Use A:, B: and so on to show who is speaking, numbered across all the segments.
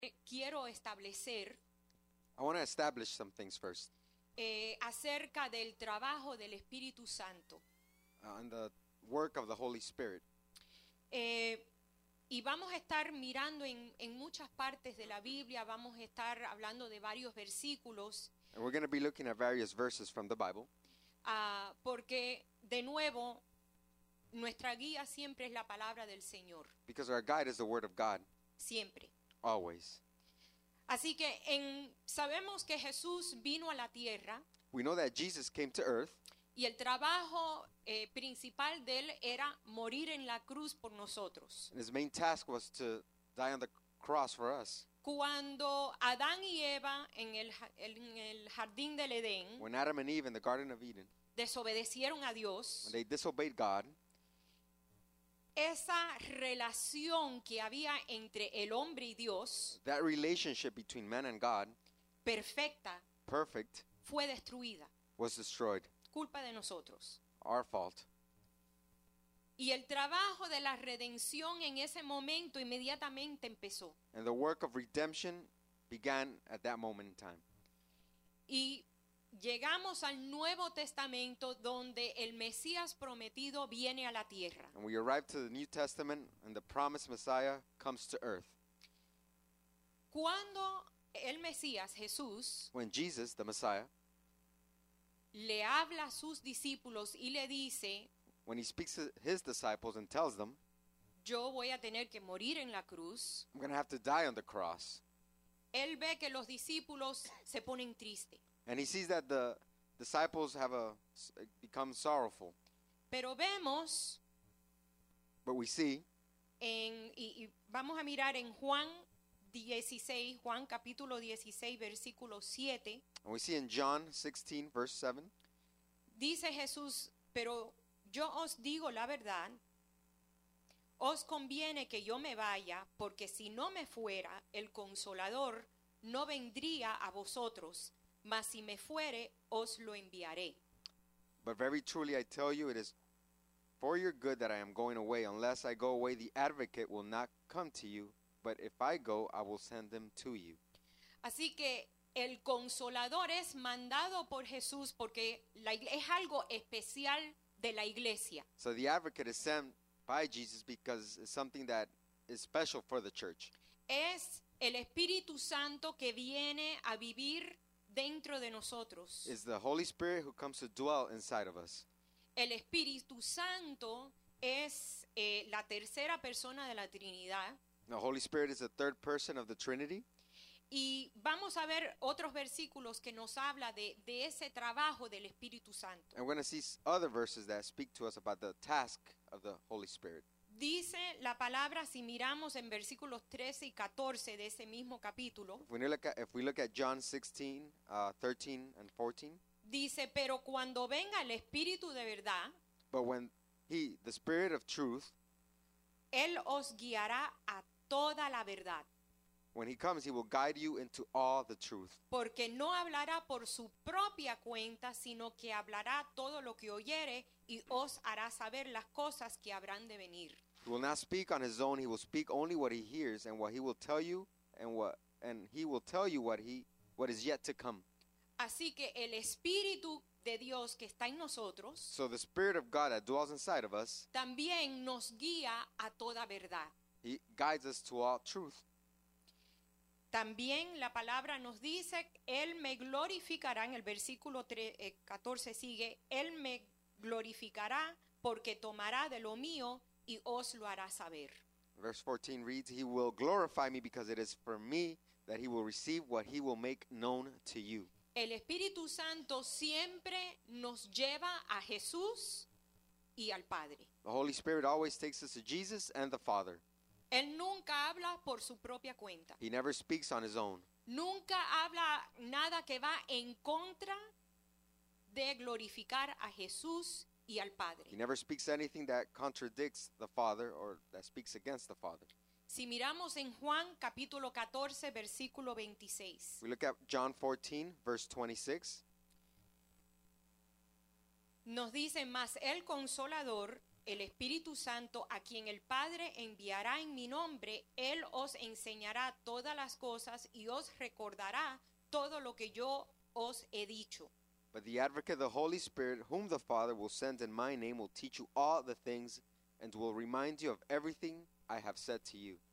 A: quiero establecer
B: I want to establish some things first
A: acerca del trabajo del Espíritu Santo.
B: on the work of the Holy Spirit.
A: Y vamos a estar mirando en muchas partes de la Biblia, vamos a estar hablando de varios versículos,
B: And we're going to be looking at various verses from the Bible
A: porque de nuevo nuestra guía siempre es la palabra del Señor,
B: because our guide is the Word of God,
A: siempre.
B: always.
A: Así que sabemos que Jesús vino a la tierra
B: We know that Jesus came to earth,
A: y el trabajo principal de él era morir en la cruz por nosotros.
B: and his main task was to die on the cross for us.
A: Cuando Adán y Eva en el jardín del Edén
B: When Adam and Eve in the Garden of Eden,
A: desobedecieron a Dios,
B: when they disobeyed God,
A: esa relación que había entre el hombre y Dios,
B: that relationship between man and God,
A: perfecta,
B: perfect,
A: fue destruida,
B: was destroyed.
A: culpa de nosotros.
B: Our fault.
A: Y el trabajo de la redención en ese momento inmediatamente empezó.
B: And the work of redemption began at that moment in time.
A: Y llegamos al Nuevo Testamento donde el Mesías prometido viene a la tierra.
B: And we arrive to the New Testament, and the promised Messiah comes to earth.
A: Cuando el Mesías, Jesús,
B: When Jesus, the Messiah,
A: le habla a sus discípulos y le dice,
B: when he speaks to his disciples and tells them,
A: yo voy a tener que morir en la cruz,
B: I'm going to have to die on the cross.
A: él ve que los discípulos se ponen tristes.
B: And he sees that the disciples have become sorrowful.
A: Pero vemos,
B: But we see,
A: y vamos a mirar en Juan 16, Juan capítulo 16, versículo 7,
B: and we see in John 16, verse 7,
A: dice Jesús, pero yo os digo la verdad, os conviene que yo me vaya, porque si no me fuera, el Consolador no vendría a vosotros, mas si me fuere, os lo enviaré.
B: but very truly I tell you, it is for your good that I am going away. Unless I go away, the advocate will not come to you. But if I go, I will send him to you.
A: Así que el Consolador es mandado por Jesús porque es algo especial de la iglesia.
B: So the advocate is sent by Jesus because it's something that is special for the church.
A: Es el Espíritu Santo que viene a vivir dentro de nosotros.
B: It's the Holy Spirit who comes to dwell inside of us.
A: El Espíritu Santo es la tercera persona de la Trinidad.
B: The Holy Spirit is the third person of the Trinity.
A: Y vamos a ver otros versículos que nos habla de ese trabajo del Espíritu Santo.
B: And we're going to see other verses that speak to us about the task of the Holy Spirit.
A: Dice la palabra, si miramos en versículos 13 y 14 de ese mismo capítulo,
B: If we look at John 16, 13 and 14,
A: dice, pero cuando venga el Espíritu de verdad,
B: but when he, the Spirit of truth,
A: Él os guiará a toda la verdad.
B: when he comes, he will guide you into all the truth.
A: Porque no hablará por su propia cuenta, sino que hablará todo lo que oyere y os hará saber las cosas que habrán de venir.
B: He will not speak on his own. He will speak only what he hears, and what he will tell you, and he will tell you what is yet to come.
A: Así que el Espíritu de Dios que está en nosotros
B: So the Spirit of God that dwells inside of us,
A: también nos guía a toda verdad.
B: he guides us to all truth.
A: También la palabra nos dice, Él me glorificará, en el versículo 14 sigue, Él me glorificará porque tomará de lo mío y os lo hará saber.
B: Verse 14 reads, he will glorify me because it is for me that he will receive what he will make known to you.
A: El Espíritu Santo siempre nos lleva a Jesús y al Padre.
B: The Holy Spirit always takes us to Jesus and the Father.
A: Él nunca habla por su propia cuenta.
B: He never speaks on his own.
A: Nunca habla nada que va en contra de glorificar a Jesús y al
B: He
A: Padre.
B: never speaks anything that contradicts the Father or that speaks against the Father.
A: Si miramos en Juan capítulo 14 versículo 26,
B: We look at John 14, verse 26.
A: nos dice, mas el Consolador, el Espíritu Santo, a quien el Padre enviará en mi nombre, Él os enseñará todas las cosas y os recordará todo lo que yo os he dicho.
B: But the Advocate, the Holy Spirit, whom the Father will send in my name, will teach you all the things and will remind you of everything I have said to you.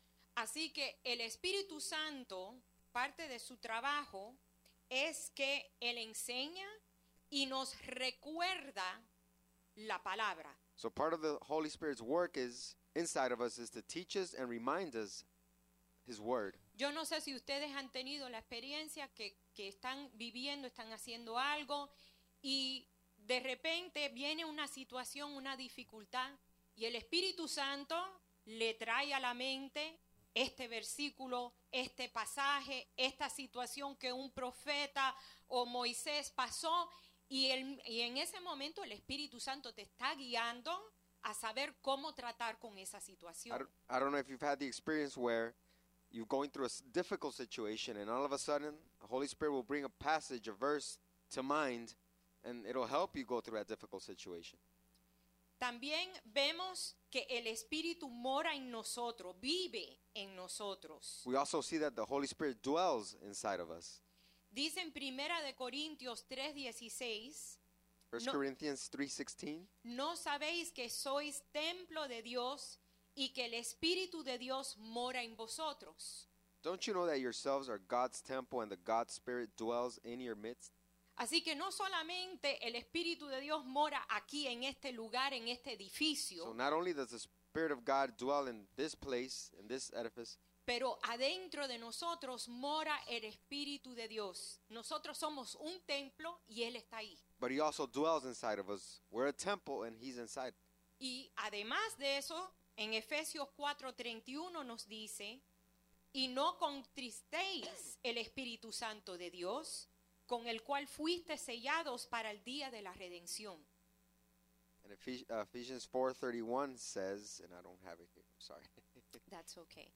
A: Así que el Espíritu Santo, parte de su trabajo es que Él enseña y nos recuerda la palabra.
B: So part of the Holy Spirit's work is inside of us is to teach us and remind us His Word.
A: Yo no sé si ustedes han tenido la experiencia que están viviendo, están haciendo algo y de repente viene una situación, una dificultad y el Espíritu Santo le trae a la mente este versículo, este pasaje, esta situación que un profeta o Moisés pasó y en ese momento el Espíritu Santo te está guiando a saber cómo tratar con esa situación.
B: I don't know if you've had the experience where you're going through a difficult situation and all of a sudden the Holy Spirit will bring a passage, a verse to mind, and it'll help you go through that difficult situation.
A: También vemos que el Espíritu mora en nosotros, vive en nosotros.
B: We also see that the Holy Spirit dwells inside of us.
A: Dice en 1 de Corintios 3:16,
B: 1
A: No.
B: Corinthians 3:16.
A: ¿no sabéis que sois templo de Dios y que el Espíritu de Dios mora en vosotros?
B: Don't you know that yourselves are God's temple and the God Spirit dwells in your midst?
A: Así que no solamente el Espíritu de Dios mora aquí en este lugar, en este edificio,
B: So not only does the Spirit of God dwell in this place, in this edifice,
A: pero adentro de nosotros mora el Espíritu de Dios. Nosotros somos un templo y Él está ahí.
B: but He also dwells inside of us. We're a temple and He's inside.
A: Y además de eso, en Efesios 4:31 nos dice, y no contristéis el Espíritu Santo de Dios, con el cual fuiste sellados para el día de la redención.
B: And Ephesians 4:31 says, and I don't have it here, I'm sorry.
A: That's okay.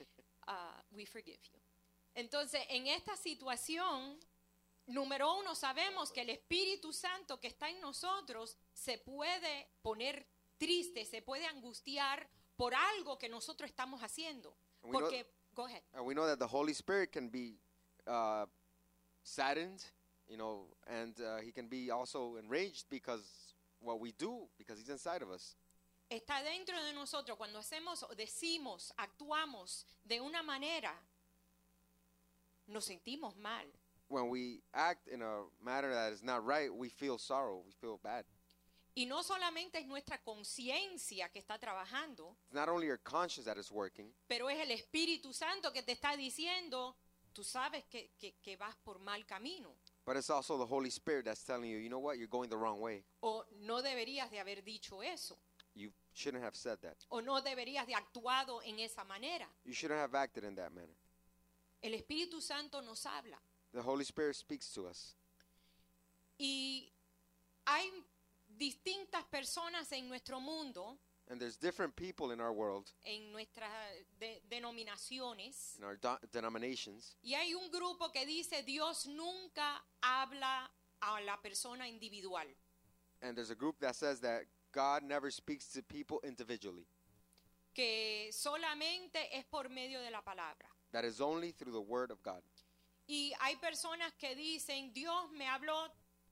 A: We forgive you. Entonces, en esta situación, número uno, sabemos que el Espíritu Santo que está en nosotros se puede poner triste, se puede angustiar por algo que nosotros estamos haciendo.
B: And we know-
A: Porque, go ahead.
B: And we know that the Holy Spirit can be saddened, and He can be also enraged because what we do, because He's inside of us.
A: Está dentro de nosotros cuando hacemos o decimos, actuamos de una manera, nos sentimos mal.
B: When we act in a manner that is not right, we feel sorrow, we feel bad.
A: Y no solamente es nuestra conciencia que está trabajando,
B: It's not only your conscience that is working,
A: pero es el Espíritu Santo que te está diciendo, tú sabes que vas por mal camino.
B: but it's also the Holy Spirit that's telling you, you know what, you're going the wrong way.
A: O no deberías de haber dicho eso.
B: You shouldn't have said that.
A: O no deberías de actuado en esa manera.
B: You shouldn't have acted in that manner.
A: El Espíritu Santo nos habla.
B: The Holy Spirit speaks to us.
A: Y hay distintas personas en nuestro mundo,
B: And there's different people in our world,
A: en nuestras denominaciones,
B: in our denominations,
A: y hay un grupo que dice Dios nunca habla a la persona individual.
B: and there's a group that says that God never speaks to people individually.
A: Que solamente es por medio de la palabra.
B: That is only through the Word of God.
A: Y hay personas que dicen, Dios me habló,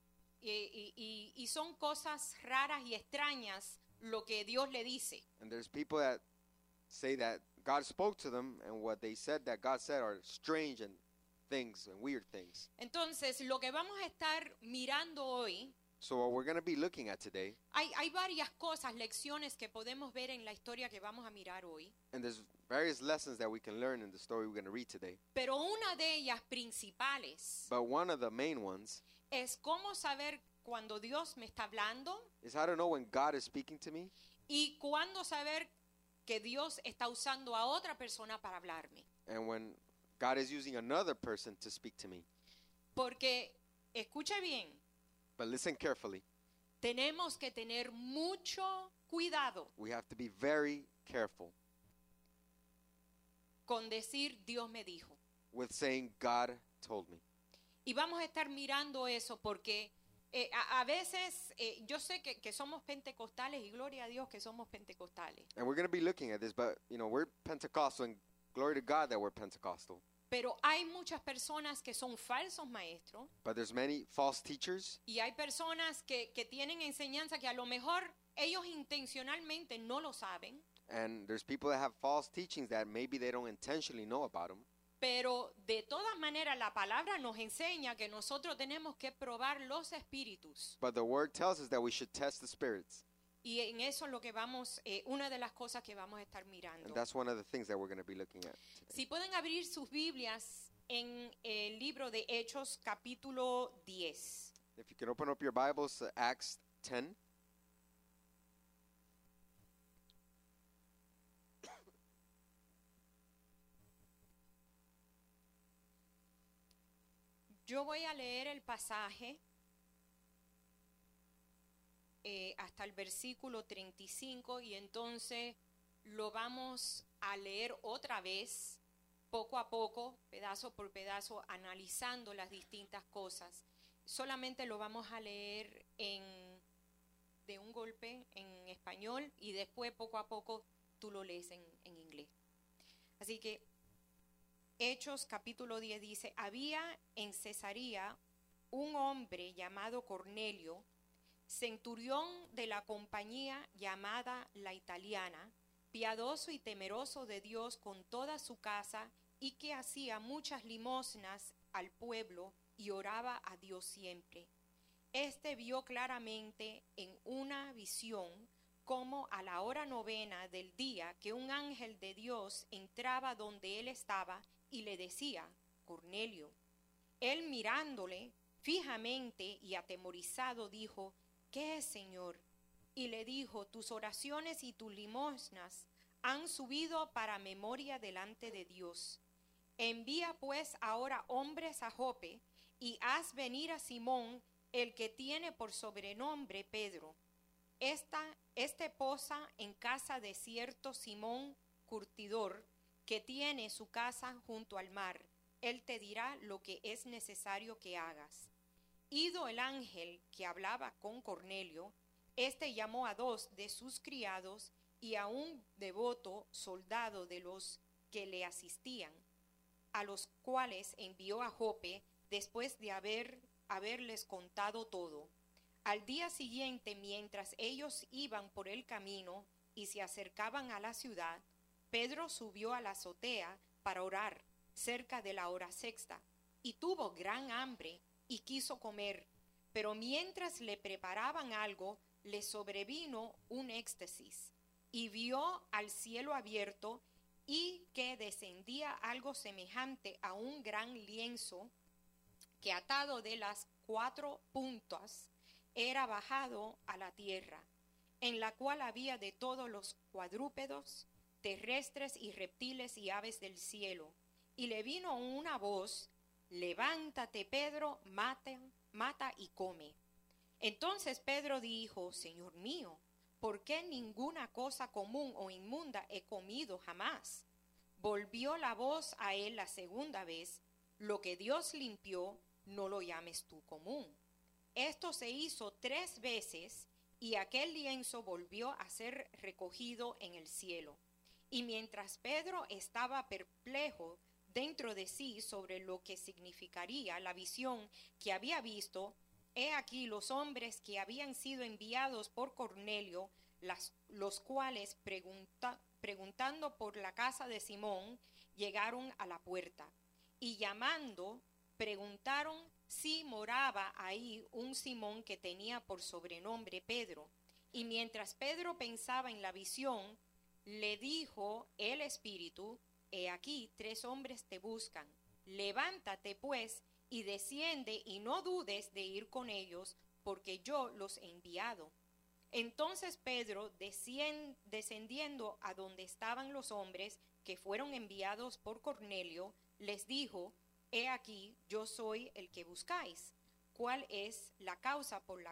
A: y son cosas raras y extrañas lo que Dios le dice.
B: And there's people that say that God spoke to them, and what they said that God said are strange and things and weird things.
A: Entonces, lo que vamos a estar mirando hoy,
B: So what we're going to be looking at today,
A: hay varias cosas, lecciones que podemos ver en la historia que vamos a mirar hoy,
B: and there's various lessons that we can learn in the story we're going to read today.
A: pero una de ellas principales
B: But one of the main ones
A: es cómo saber cuando Dios me está hablando
B: is how to know when God is speaking to me,
A: y cuándo saber que Dios está usando a otra persona para hablarme.
B: and when God is using another person to speak to me.
A: Porque, escuche bien,
B: But listen carefully.
A: tenemos que tener mucho cuidado
B: We have to be very careful
A: con decir Dios me dijo.
B: with saying God told me.
A: Y vamos a estar mirando eso porque A veces yo sé que somos pentecostales y gloria a Dios que somos pentecostales.
B: And we're going to be looking at this, but we're Pentecostal, and glory to God that we're Pentecostal.
A: Pero hay muchas personas que son falsos maestros
B: But there's many false teachers,
A: y hay personas que tienen enseñanza que a lo mejor ellos intencionalmente no lo saben,
B: and there's people that have false teachings that maybe they don't intentionally know about them.
A: pero de todas maneras la palabra nos enseña que nosotros tenemos que probar los espíritus.
B: But the word tells us that we should test the spirits.
A: Y en eso es lo que una de las cosas que vamos a estar mirando.
B: And that's one of the things that we're going to be looking at today.
A: Si pueden abrir sus Biblias en el libro de Hechos capítulo 10.
B: If you can open up your Bibles to Acts 10.
A: Yo voy a leer el pasaje hasta el versículo 35 y entonces lo vamos a leer otra vez, poco a poco, pedazo por pedazo, analizando las distintas cosas. Solamente lo vamos a leer de un golpe en español y después poco a poco tú lo lees en inglés. Así que Hechos capítulo 10 dice: había en Cesarea un hombre llamado Cornelio, centurión de la compañía llamada La Italiana, piadoso y temeroso de Dios con toda su casa, y que hacía muchas limosnas al pueblo y oraba a Dios siempre. Este vio claramente en una visión como a la hora 9 del día que un ángel de Dios entraba donde él estaba y le decía: Cornelio. Él mirándole fijamente y atemorizado dijo: ¿Qué es, Señor? Y le dijo: tus oraciones y tus limosnas han subido para memoria delante de Dios. Envía pues ahora hombres a Jope y haz venir a Simón, el que tiene por sobrenombre Pedro. Este posa en casa de cierto Simón curtidor, que tiene su casa junto al mar. Él te dirá lo que es necesario que hagas. Ido el ángel que hablaba con Cornelio, este llamó a 2 de sus criados y a un devoto soldado de los que le asistían, a los cuales envió a Jope después de haberles contado todo. Al día siguiente, mientras ellos iban por el camino y se acercaban a la ciudad, Pedro subió a la azotea para orar cerca de la hora 6 y tuvo gran hambre y quiso comer, pero mientras le preparaban algo, le sobrevino un éxtasis y vio al cielo abierto y que descendía algo semejante a un gran lienzo que atado de las 4 puntas era bajado a la tierra, en la cual había de todos los cuadrúpedos, terrestres y reptiles y aves del cielo. Y le vino una voz: levántate, Pedro, mata y come. Entonces Pedro dijo: Señor mío, ¿por qué ninguna cosa común o inmunda he comido jamás? Volvió la voz a él la segunda vez: lo que Dios limpió, no lo llames tú común. Esto se hizo 3 veces y aquel lienzo volvió a ser recogido en el cielo. Y mientras Pedro estaba perplejo dentro de sí sobre lo que significaría la visión que había visto, he aquí los hombres que habían sido enviados por Cornelio, los cuales preguntando por la casa de Simón, llegaron a la puerta, y llamando, preguntaron si moraba ahí un Simón que tenía por sobrenombre Pedro. Y mientras Pedro pensaba en la visión, le dijo el Espíritu: he aquí 3 hombres te buscan. Levántate pues y desciende, y no dudes de ir con ellos, porque yo los he enviado. Entonces Pedro, descendiendo a donde estaban los hombres que fueron enviados por Cornelio, les dijo: he aquí, yo soy el que buscáis. ¿Cuál es la causa por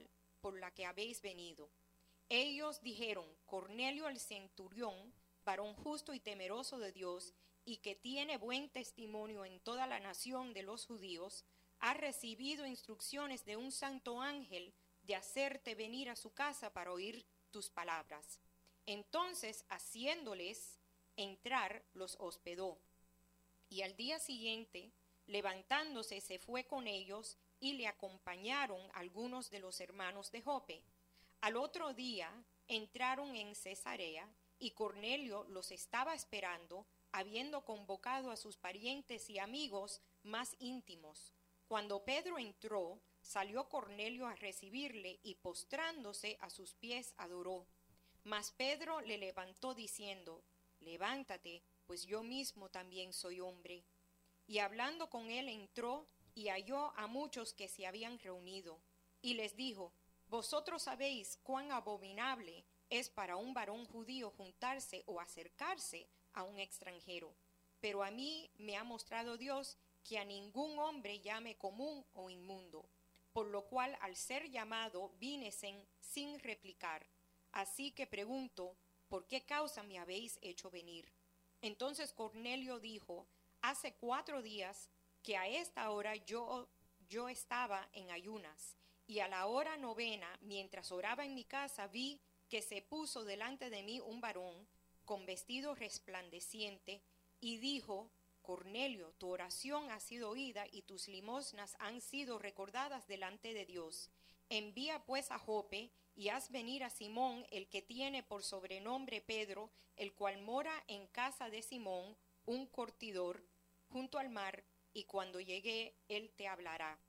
A: la que habéis venido? Ellos dijeron: Cornelio el centurión, varón justo y temeroso de Dios, y que tiene buen testimonio en toda la nación de los judíos, ha recibido instrucciones de un santo ángel de hacerte venir a su casa para oír tus palabras. Entonces, haciéndoles entrar, los hospedó. Y al día siguiente, levantándose, se fue con ellos y le acompañaron algunos de los hermanos de Jope. Al otro día entraron en Cesarea y Cornelio los estaba esperando, habiendo convocado a sus parientes y amigos más íntimos. Cuando Pedro entró, salió Cornelio a recibirle y postrándose a sus pies adoró. Mas Pedro le levantó diciendo: levántate, pues yo mismo también soy hombre. Y hablando con él entró y halló a muchos que se habían reunido. Y les dijo: vosotros sabéis cuán abominable es para un varón judío juntarse o acercarse a un extranjero. Pero a mí me ha mostrado Dios que a ningún hombre llame común o inmundo. Por lo cual al ser llamado vine sin replicar. Así que pregunto: ¿por qué causa me habéis hecho venir? Entonces Cornelio dijo: hace 4 días que a esta hora yo estaba en ayunas, y a la hora 9, mientras oraba en mi casa, vi que se puso delante de mí un varón con vestido resplandeciente, y dijo: Cornelio, tu oración ha sido oída y tus limosnas han sido recordadas delante de Dios. Envía pues a Jope y haz venir a Simón, el que tiene por sobrenombre Pedro, el cual mora en casa de Simón, un curtidor, junto al mar, y cuando llegue él te hablará.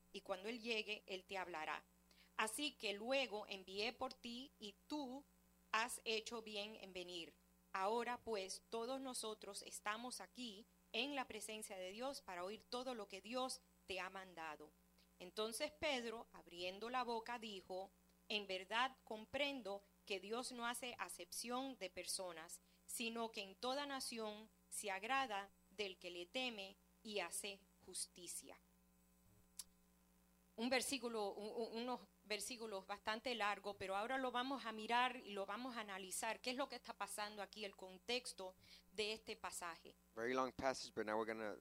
A: Así que luego envié por ti y tú has hecho bien en venir. Ahora pues todos nosotros estamos aquí en la presencia de Dios para oír todo lo que Dios te ha mandado. Entonces Pedro, abriendo la boca, dijo: en verdad comprendo que Dios no hace acepción de personas, sino que en toda nación se agrada del que le teme y hace justicia. Unos versículos bastante largos, pero ahora lo vamos a mirar y lo vamos a analizar. ¿Qué es lo que está pasando aquí? El contexto de este pasaje.
B: Very long passage, but now we're going to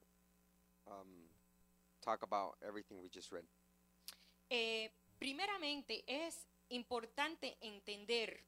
B: talk about everything we just read.
A: Primeramente es importante entender,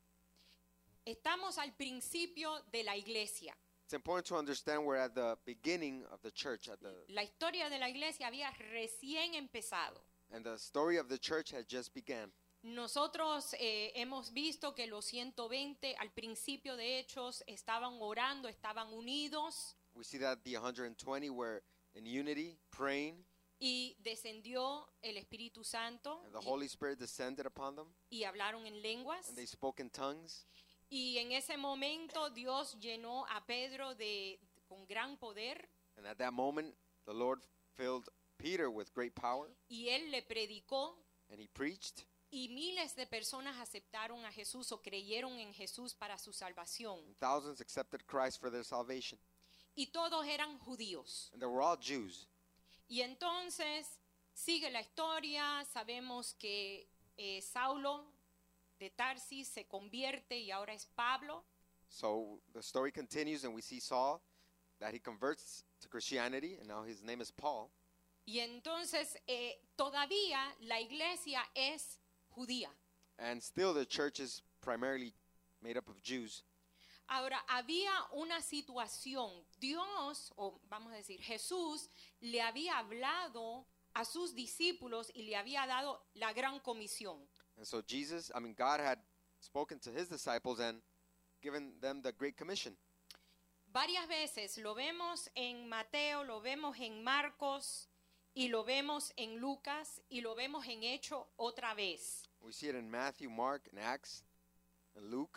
A: estamos al principio de la iglesia.
B: It's important to understand we're at the beginning of the church,
A: La historia de la iglesia había recién empezado.
B: and the story of the church had just began.
A: Nosotros hemos visto que los 120 al principio de Hechos estaban orando, estaban unidos.
B: We see that the 120 were in unity, praying,
A: Y descendió el Espíritu Santo
B: and the Holy Spirit descended upon them,
A: y hablaron en lenguas.
B: and they spoke in tongues.
A: Y en ese momento Dios llenó a Pedro con gran poder,
B: And at that moment, the Lord filled Peter with great power,
A: y él le predicó,
B: and he preached,
A: y miles de personas aceptaron a Jesús o creyeron en Jesús para su salvación.
B: and thousands accepted Christ for their salvation.
A: Y todos eran judíos.
B: And they were all Jews.
A: Y entonces sigue la historia, sabemos que Saulo de Tarsis se convierte y ahora es Pablo.
B: So the story continues, and we see Saul, that he converts to Christianity, and now his name is Paul.
A: Y entonces todavía la iglesia es judía.
B: And still the church is primarily made up of Jews.
A: Ahora, había una situación. Dios, o vamos a decir, Jesús le había hablado a sus discípulos y le había dado la gran comisión.
B: And so God had spoken to his disciples and given them the Great Commission.
A: Varias veces lo vemos en Mateo, lo vemos en Marcos y lo vemos en Lucas y lo vemos en Hechos otra vez.
B: We see it in Matthew, Mark, and Acts, and Luke.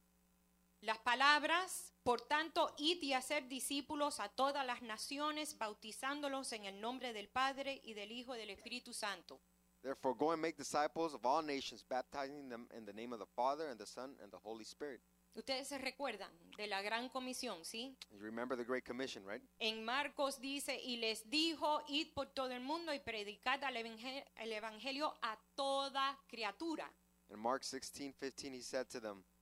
A: Las palabras, por tanto, id y hacer discípulos a todas las naciones, bautizándolos en el nombre del Padre y del Hijo y del Espíritu Santo.
B: Therefore, go and make disciples of all nations, baptizing them in the name of the Father and the Son and the Holy Spirit.
A: Ustedes se recuerdan de la gran comisión, ¿sí?
B: You remember the Great Commission, right?
A: En Marcos dice, y les dijo, id por todo el mundo y predicad el evangelio a toda criatura.
B: In Mark 16:15, he said to them,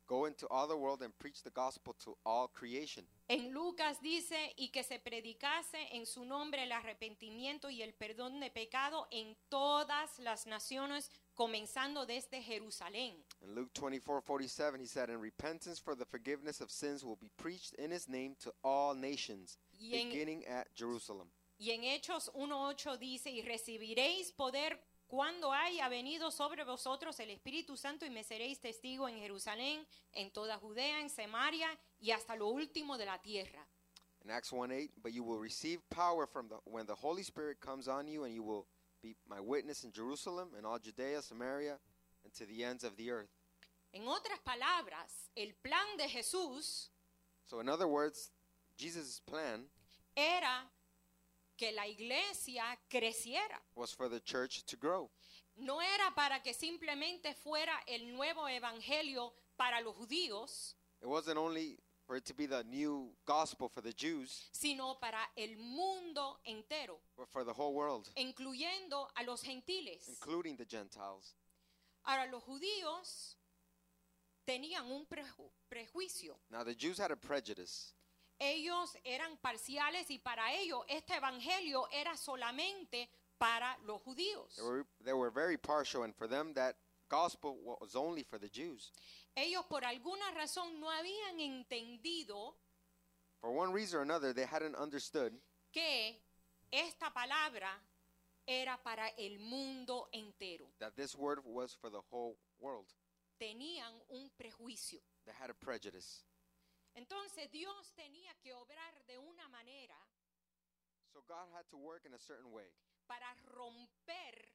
B: Go into all the world and preach the gospel to all creation.
A: En Lucas dice, y que se predicase en su nombre el arrepentimiento y el perdón de pecado en todas las naciones, comenzando desde Jerusalén.
B: In Luke 24:47, he said, and repentance for the forgiveness of sins will be preached in his name to all nations,
A: Y en,
B: beginning at Jerusalem.
A: y en Hechos 1:8 dice, y recibiréis poder cuando haya venido sobre vosotros el Espíritu Santo y me seréis testigo en Jerusalén, en toda Judea, en Samaria y hasta lo último de la tierra.
B: In Acts 1:8, but you will receive power when the Holy Spirit comes on you, and you will be my witness in Jerusalem and all Judea, Samaria, and to the ends of the earth.
A: En otras palabras, el plan de Jesús
B: So in other words, Jesus' plan
A: era que la iglesia creciera.
B: was for the church to grow.
A: No era para que simplemente fuera el nuevo evangelio para los judíos,
B: It wasn't only for it to be the new gospel for the Jews,
A: sino para el mundo entero,
B: but for the whole world,
A: incluyendo a los gentiles.
B: including the Gentiles.
A: Ahora, los judíos tenían un prejuicio.
B: Now the Jews had a prejudice.
A: Ellos eran parciales y para ellos este evangelio era solamente para los judíos.
B: They were very partial, and for them that gospel was only for the Jews.
A: Ellos por alguna razón no habían entendido
B: For one reason or another, they hadn't understood
A: que esta palabra era para el mundo entero.
B: that this word was for the whole world.
A: Tenían un prejuicio.
B: They had a prejudice.
A: Entonces Dios tenía que obrar de una manera
B: So God had to work in a certain way
A: para romper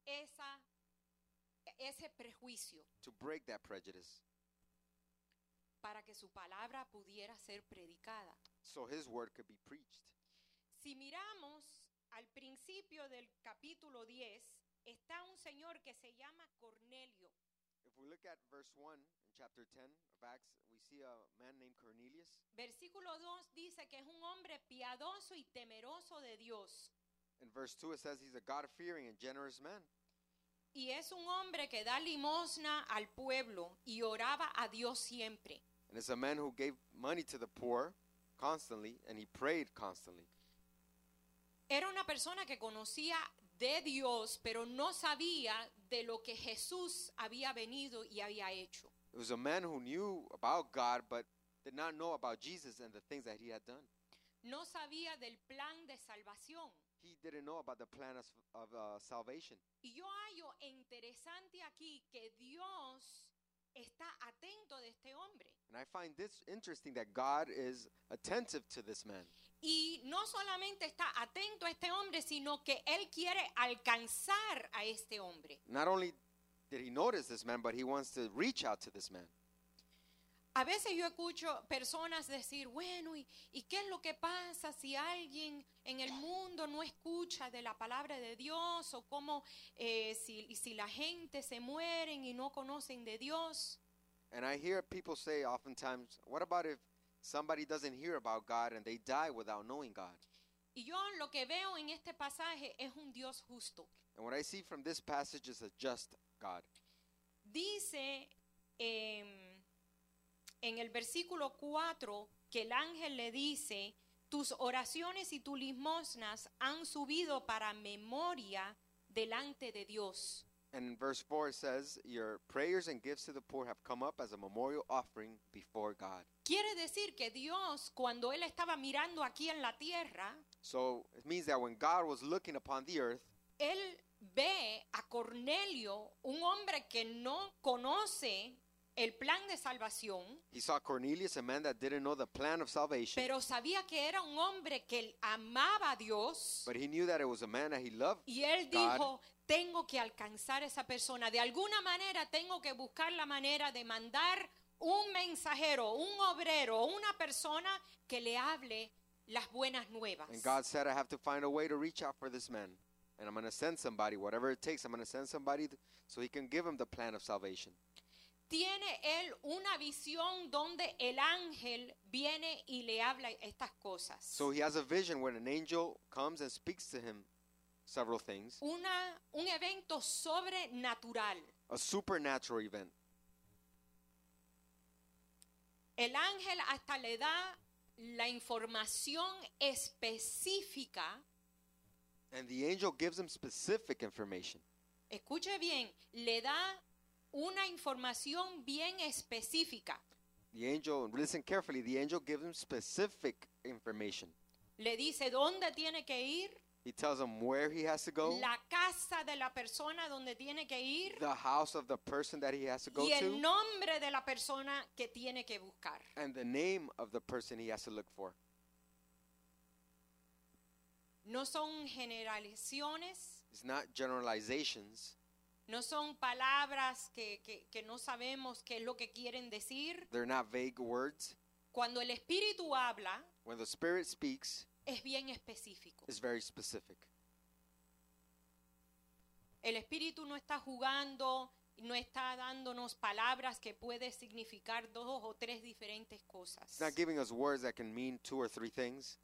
A: ese prejuicio,
B: to break that prejudice
A: para que su palabra pudiera ser predicada.
B: so his word could be preached.
A: Si miramos al principio del capítulo 10, está un señor que se llama Cornelio.
B: If we look at verse 1 in chapter 10 of Acts, we see a man named Cornelius.
A: Versículo 2 dice que es un hombre piadoso y temeroso de Dios.
B: In verse 2 it says he's a God-fearing and generous man.
A: Y es un hombre que da limosna al pueblo y oraba a Dios siempre.
B: And it's a man who gave money to the poor constantly, and he prayed constantly.
A: Era una persona que conocía de Dios, pero no sabía de lo que Jesús había venido y había hecho.
B: It was a man who knew about God but did not know about Jesus and the things that he had done.
A: No sabía del plan de salvación.
B: He didn't know about the plan of salvation.
A: Y yo hallo interesante aquí que Dios está atento de este hombre.
B: And I find this interesting that God is attentive to this man.
A: Y no solamente está atento a este hombre, sino que Él quiere alcanzar a este hombre.
B: Not only did he notice this man, but he wants to reach out to this man.
A: A veces yo escucho personas decir, bueno, ¿y qué es lo que pasa si alguien en el mundo no escucha de la palabra de Dios? O cómo si la gente se mueren y no conocen de Dios.
B: And I hear people say oftentimes, what about if somebody doesn't hear about God and they die without knowing God?
A: Y yo lo que veo en este pasaje es un Dios justo.
B: And what I see from this passage is a just God.
A: Dice en el versículo 4 que el ángel le dice, tus oraciones y tus limosnas han subido para memoria delante de Dios.
B: And in verse 4 it says, your prayers and gifts to the poor have come up as a memorial offering before God.
A: Quiere decir que Dios, cuando Él estaba mirando aquí en la tierra,
B: So it means that when God was looking upon the earth,
A: Él ve a Cornelio, un hombre que no conoce el plan de salvación,
B: he saw Cornelius, a man that didn't know the plan of salvation,
A: pero sabía que era un hombre que él amaba a Dios.
B: but he knew that it was a man that he loved.
A: Y él
B: God.
A: dijo, tengo que alcanzar a esa persona. De alguna manera tengo que buscar la manera de mandar un mensajero, un obrero, una persona que le hable las buenas nuevas.
B: And God said, I have to find a way to reach out for this man. And I'm going to send somebody, whatever it takes, I'm going to send somebody so he can give him the plan of salvation.
A: Tiene él una visión donde el ángel viene y le habla estas cosas.
B: So he has a vision when an angel comes and speaks to him several things,
A: Un evento sobrenatural.
B: a supernatural event.
A: El ángel hasta le da la información específica.
B: And the angel gives him specific information.
A: Escuche bien, le da una información bien específica.
B: The angel, listen carefully, the angel gives him specific information.
A: Le dice dónde tiene que ir,
B: He tells him where he has to go,
A: la casa de la persona donde tiene que ir
B: the house of the person that he has to go
A: y el
B: to,
A: nombre de la persona que tiene que buscar.
B: and the name of the person he has to look for.
A: No son generalizaciones,
B: It's not generalizations.
A: no son palabras que no sabemos qué es lo que quieren decir.
B: They're not vague words.
A: Cuando el Espíritu habla,
B: When the Spirit speaks,
A: es bien específico.
B: it's very specific.
A: El Espíritu no está jugando, no está dándonos palabras que puede significar 2 o 3 diferentes cosas.
B: It's not giving us words that can mean 2 or 3 things.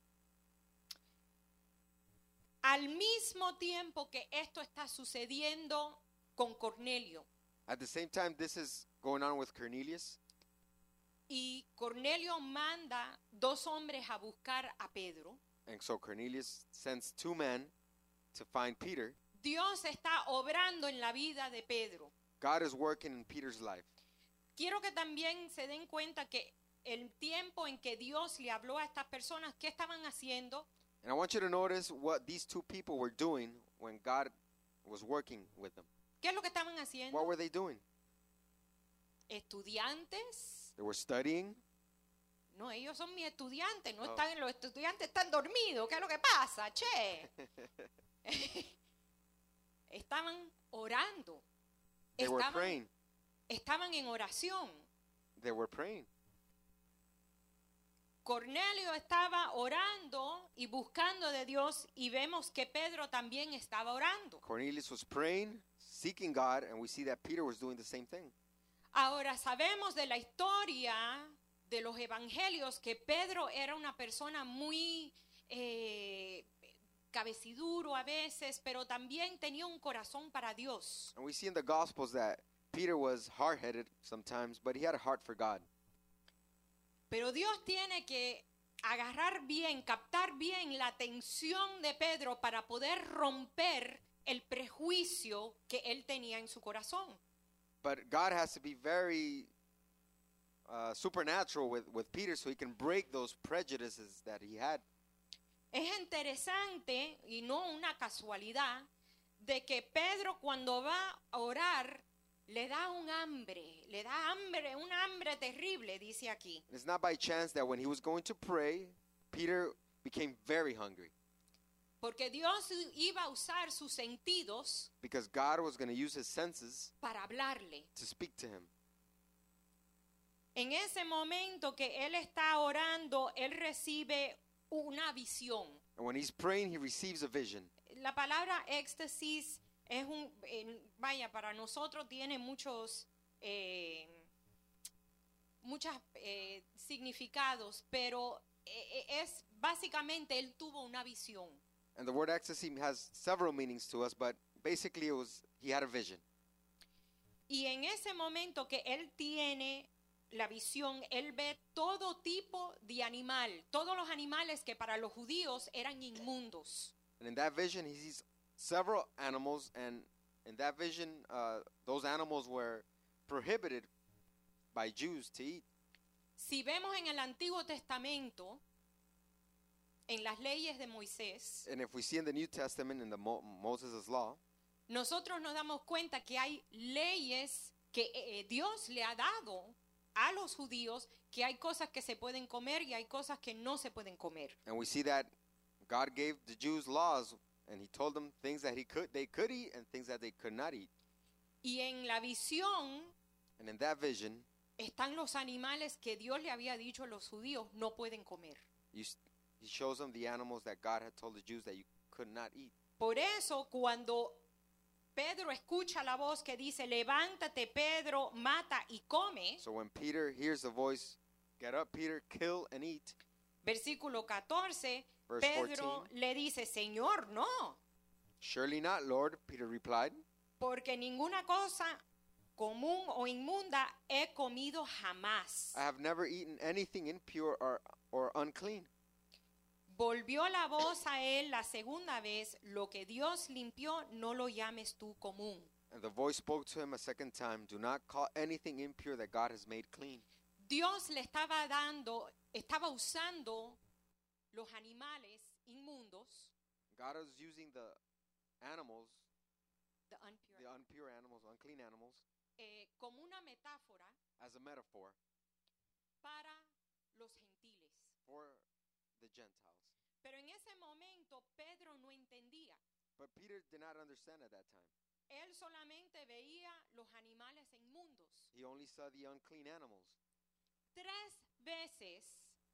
A: Al mismo tiempo que esto está sucediendo con Cornelio,
B: At the same time, this is going on with Cornelius.
A: y Cornelio manda 2 hombres a buscar a Pedro,
B: And so Cornelius sends 2 men to find Peter.
A: Dios está obrando en la vida de Pedro.
B: God is working in Peter's life.
A: Quiero que también se den cuenta que el tiempo en que Dios le habló a estas personas, ¿qué estaban haciendo?
B: And I want you to notice what these 2 people were doing when God was working with them.
A: ¿Qué es lo que estaban haciendo?
B: What were they doing?
A: ¿Estudiantes?
B: They were studying.
A: No, ellos son mis estudiantes, no
B: Oh.
A: están, los estudiantes están dormidos, ¿qué es lo que pasa? Che. Estaban orando.
B: They were praying.
A: Estaban en oración.
B: They were praying.
A: Cornelio estaba orando y buscando de Dios y vemos que Pedro también estaba orando.
B: Cornelius was praying, seeking God, and we see that Peter was doing the same thing.
A: Ahora sabemos de la historia de los evangelios que Pedro era una persona muy cabeciduro a veces, pero también tenía un corazón para Dios.
B: And we see in the Gospels that Peter was hard-headed sometimes, but he had a heart for God.
A: Pero Dios tiene que agarrar bien, captar bien la atención de Pedro para poder romper el prejuicio que él tenía en su corazón.
B: But God has to be very supernatural with Peter so he can break those prejudices that he had.
A: Es interesante y no una casualidad de que Pedro cuando va a orar le da un hambre terrible, dice aquí.
B: It's not by chance that when he was going to pray, Peter became very hungry
A: Porque Dios iba a usar sus sentidos
B: because God was going to use his senses
A: para hablarle.
B: to speak to him.
A: En ese momento que él está orando, él recibe una visión.
B: And when he's praying, he receives a vision.
A: La palabra éxtasis es para nosotros tiene muchos significados, pero es básicamente él tuvo una visión.
B: And the word ecstasy has several meanings to us, but basically he had a vision.
A: Y en ese momento que él tiene la visión, él ve todo tipo de animal, todos los animales que para los judíos eran inmundos.
B: And in that vision, he sees several animals, and in that vision, those animals were prohibited by Jews to eat.
A: Si vemos en el Antiguo Testamento, en las leyes de Moisés,
B: And if we see in the New Testament, in the Moses' law,
A: nosotros nos damos cuenta que hay leyes que Dios le ha dado a los judíos, que hay cosas que se pueden comer y hay cosas que no se pueden comer.
B: and we see that God gave the Jews laws, and he told them things that they could eat and things that they could not eat.
A: Y en la visión
B: And in that vision,
A: están los animales que Dios le había dicho a los judíos no pueden comer.
B: he shows them the animals that God had told the Jews that you could not eat.
A: Por eso cuando Pedro escucha la voz que dice, levántate Pedro, mata y come,
B: So when Peter hears the voice, "Get up, Peter, kill and eat,"
A: versículo 14,
B: Verse
A: Pedro
B: 14.
A: le dice, Señor, no,
B: "Surely not, Lord," Peter replied,
A: porque ninguna cosa común o inmunda he comido jamás.
B: I have never eaten anything impure or unclean.
A: Volvió la voz a él la segunda vez, lo que Dios limpió no lo llames tú común.
B: And the voice spoke to him a second time, do not call anything impure that God has made clean.
A: Dios le estaba usando los animales inmundos,
B: God is using the animals,
A: the
B: the impure animals, unclean animals,
A: como una metáfora
B: as a metaphor
A: para los gentiles.
B: for the Gentiles.
A: Pero en ese momento Pedro no entendía.
B: But Peter did not understand at that time.
A: Él solamente veía los animales inmundos.
B: He only saw the unclean animals.
A: 3 veces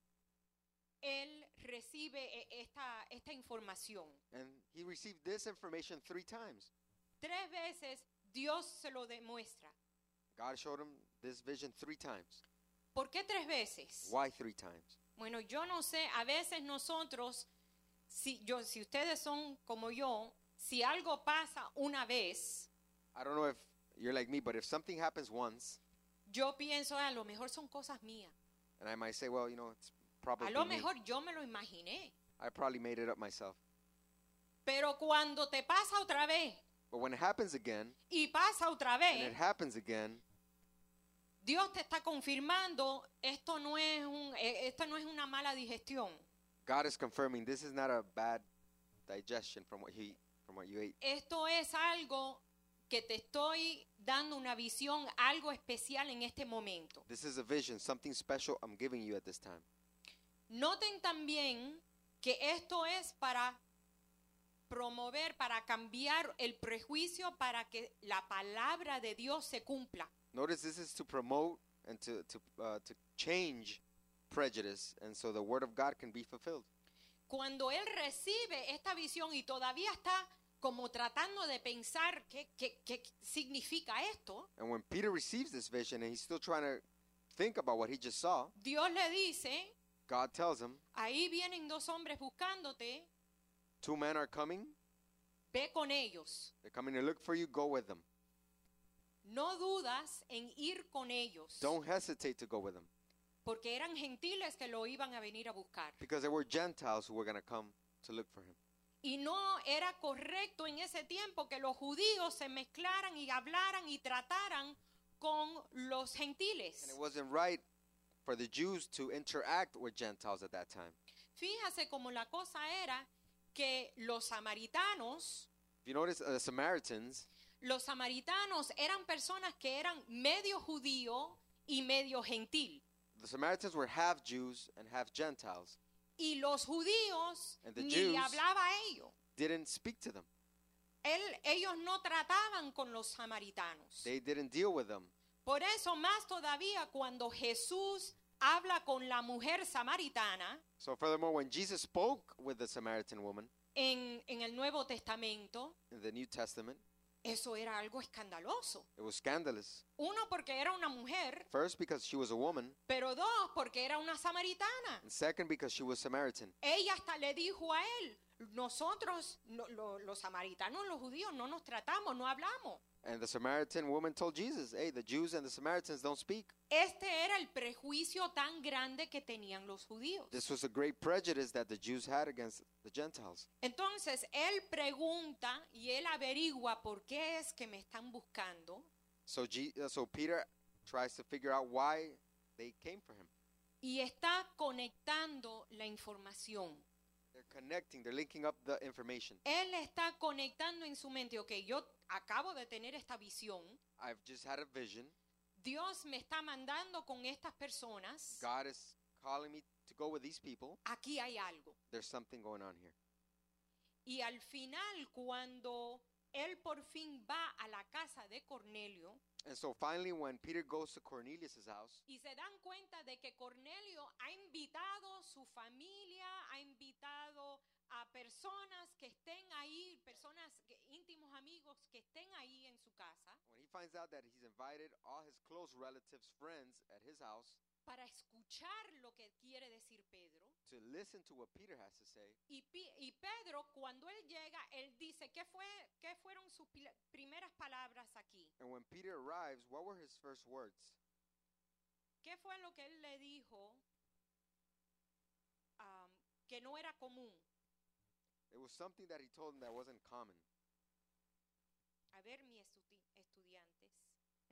A: él recibe esta información.
B: And he received this information 3 times.
A: 3 veces Dios se lo demuestra.
B: God showed him this vision 3 times.
A: ¿Por qué 3 veces?
B: Why 3 times?
A: Bueno, yo no sé, a veces nosotros, si ustedes son como yo, si algo pasa una vez,
B: I don't know if you're like me, but if something happens once,
A: yo pienso, a lo mejor son cosas mías.
B: and I might say, well, it's probably
A: A lo
B: me.
A: mejor yo me lo imaginé.
B: I probably made it up myself.
A: Pero cuando te pasa otra vez
B: But when it happens again,
A: y pasa otra
B: and
A: vez,
B: it happens again,
A: Dios te está confirmando, esto no es una mala digestión.
B: God is confirming this is not a bad digestion from what you ate.
A: Esto es algo que te estoy dando una visión, algo especial en este momento.
B: This is a vision, something special I'm giving you at this time.
A: Noten también que esto es para promover, para cambiar el prejuicio, para que la palabra de Dios se cumpla.
B: Notice this is to promote and to change prejudice, and so the word of God can be fulfilled.
A: Cuando él recibe esta visión y todavía está como tratando de pensar qué significa esto,
B: And when Peter receives this vision and he's still trying to think about what he just saw,
A: Dios le dice,
B: God tells him,
A: ahí vienen 2 hombres buscándote,
B: 2 men are coming.
A: ve con ellos.
B: They're coming to look for you. Go with them.
A: No dudas en ir con ellos,
B: Don't hesitate to go with them.
A: porque eran gentiles que lo iban a venir a buscar.
B: Because there were Gentiles who were going to come to look for him.
A: Y no era correcto en ese tiempo que los judíos se mezclaran y hablaran y trataran con los
B: And
A: gentiles.
B: it wasn't right for the Jews to interact with Gentiles at that time.
A: Fíjase cómo la cosa era que los samaritanos
B: If you notice, the Samaritans
A: eran personas que eran medio judío y medio gentil.
B: were half Jews and half Gentiles.
A: Y los judíos
B: And the
A: ni
B: Jews
A: le hablaba a ellos.
B: didn't speak to them.
A: Ellos no trataban con los samaritanos.
B: They didn't deal with them.
A: Por eso más todavía cuando Jesús habla con la mujer samaritana
B: So furthermore, when Jesus spoke with the Samaritan woman
A: en el Nuevo Testamento,
B: in the New Testament,
A: eso era algo escandaloso.
B: it was scandalous.
A: 1, porque era una mujer,
B: First, because she was a woman,
A: pero 2, porque era una samaritana.
B: and second, because she was Samaritan.
A: Ella hasta le dijo a él, nosotros, los samaritanos, los judíos, no nos tratamos, no hablamos.
B: And the Samaritan woman told Jesus, hey, the Jews and the Samaritans don't speak.
A: Este era el prejuicio tan grande que tenían los judíos.
B: This was a great prejudice that the Jews had against the Gentiles.
A: Entonces, él pregunta y él averigua por qué es que me están buscando.
B: So Peter tries to figure out why they came for him.
A: Y está conectando la información.
B: They're connecting, they're linking up the information.
A: Él está conectando en su mente, ok, yo acabo de tener esta visión.
B: I've just had a vision.
A: Dios me está mandando con estas personas.
B: God is calling me to go with these people.
A: Aquí hay algo.
B: There's something going on here.
A: Y al final, cuando él por fin va a la casa de Cornelio,
B: And so finally, when Peter goes to Cornelius' house,
A: y se dan cuenta de que Cornelio ha invitado su familia, ha invitado a personas que estén ahí, íntimos amigos que estén ahí en su casa,
B: when he finds out that he's invited all his close relatives, friends at his house
A: para escuchar lo que quiere decir Pedro.
B: to listen to what Peter has to say.
A: Y Pedro, cuando él llega, él dice, ¿qué fueron sus primeras palabras? palabras aquí.
B: And when Peter arrives, what were his first words?
A: ¿Qué fue lo que él le dijo que no era común?
B: It was something that he told him that wasn't common.
A: A ver, mis estudiantes.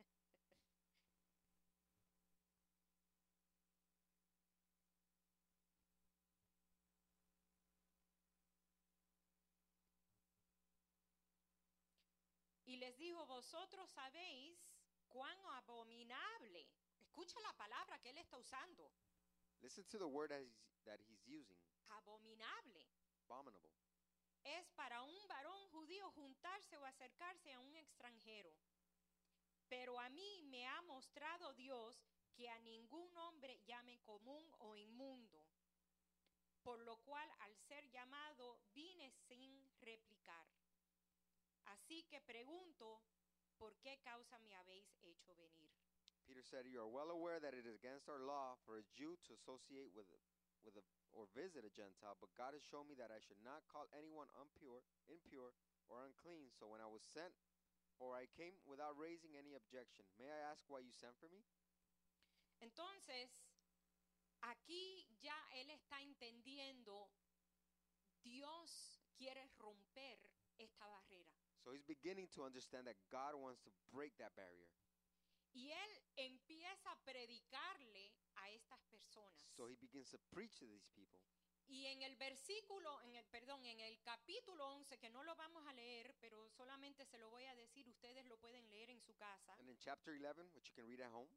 A: Y les dijo, vosotros sabéis cuán abominable. Escucha la palabra que él está usando.
B: Listen to the word that he's using.
A: Abominable.
B: Abominable.
A: Es para un varón judío juntarse o acercarse a un extranjero. Pero a mí me ha mostrado Dios que a ningún hombre llame común o inmundo. Por lo cual al ser llamado vine sin replicar. Así que pregunto, ¿por qué causa me habéis hecho venir?
B: Peter said, you are well aware that it is against our law for a Jew to associate with or visit a Gentile, but God has shown me that I should not call anyone impure, or unclean. So when I was sent, or I came without raising any objection, may I ask why you sent for me?
A: Entonces, aquí ya él está entendiendo, Dios quiere romper esta barrera.
B: So he's beginning to understand that God wants to break that barrier.
A: Y él empieza a predicarle a estas personas.
B: So he begins to preach to these people.
A: Y en el capítulo 11, que no lo vamos a leer, pero solamente se lo voy a decir, ustedes lo pueden leer en su casa.
B: And in chapter 11, which you can read at home,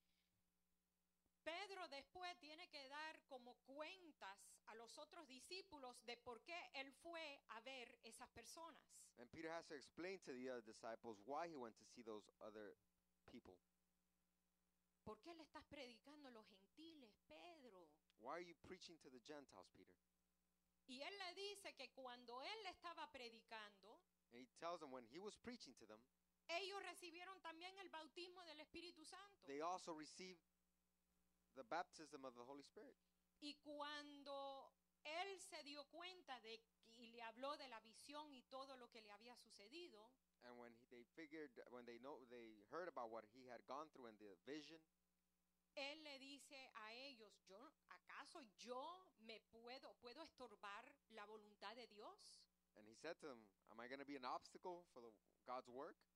A: Pedro después tiene que dar como cuentas a los otros discípulos de por qué él fue a ver esas personas.
B: and Peter has to explain to the other disciples why he went to see those other people.
A: ¿Por qué le estás predicando a los gentiles, Pedro?
B: Why are you preaching to the Gentiles, Peter?
A: Y él le dice que cuando él le estaba predicando,
B: And he tells them when he was preaching to them,
A: ellos recibieron también el bautismo del Espíritu Santo.
B: they also received the baptism of the Holy Spirit.
A: Y cuando él se dio cuenta y le habló de la visión y todo lo que le había sucedido,
B: And when they heard about what he had gone through and the vision,
A: él le dice a ellos, ¿acaso yo puedo estorbar la voluntad de Dios?
B: and he said to them, am I going to be an obstacle for God's work?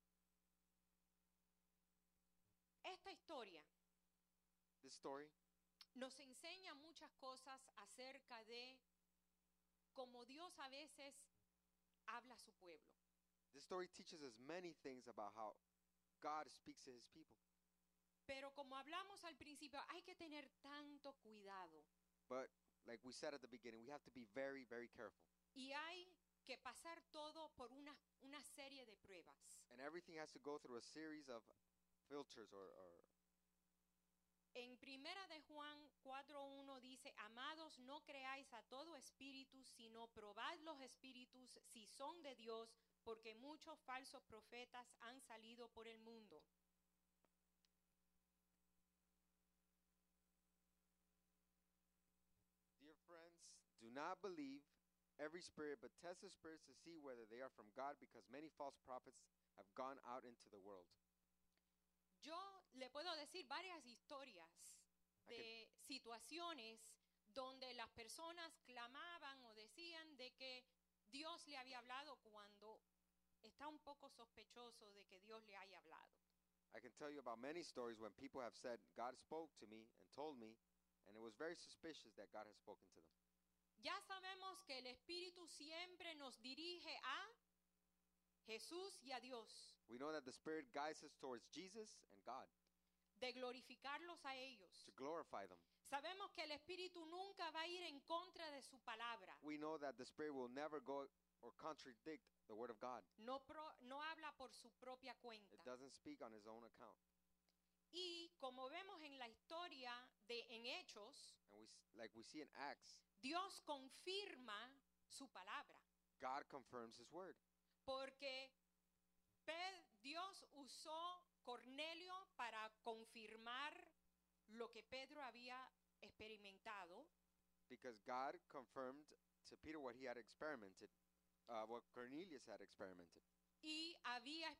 A: Esta historia
B: This story
A: nos enseña muchas cosas acerca de cómo Dios a veces habla a su pueblo.
B: This story teaches us many things about how God speaks to his people.
A: Pero como hablamos al principio, hay que tener tanto cuidado.
B: But like we said at the beginning, we have to be very, very careful.
A: Y hay que pasar todo por una serie de pruebas.
B: And everything has to go through a series of filters or
A: En Primera de Juan 4:1 dice, amados, no creáis a todo espíritu, sino probad los espíritus si son de Dios, porque muchos falsos profetas han salido por el mundo.
B: Dear friends, do not believe every spirit, but test the spirits to see whether they are from God, because many false prophets have gone out into the world.
A: Yo le puedo decir varias historias de situaciones donde las personas clamaban o decían de que Dios le había hablado cuando está un poco sospechoso de que Dios le haya hablado.
B: I can tell you about many stories when people have said, God spoke to me and told me, and it was very suspicious that God has spoken to them.
A: Ya sabemos que el Espíritu siempre nos dirige a Jesús y a Dios,
B: We know that the Spirit guides us towards Jesus and God,
A: de glorificarlos a ellos.
B: to glorify them.
A: Sabemos que el Espíritu nunca va a ir en contra de su palabra.
B: We know that the Spirit will never go or contradict the Word of God.
A: No habla por su propia cuenta.
B: It doesn't speak on his own account.
A: Y como vemos en la historia en Hechos,
B: And like we see in Acts,
A: Dios confirma su palabra.
B: God confirms his word.
A: Porque Dios usó Cornelio para confirmar lo que Pedro había experimentado.
B: Because God confirmed to Peter what he had experimented, what Cornelius had experimented.
A: Y había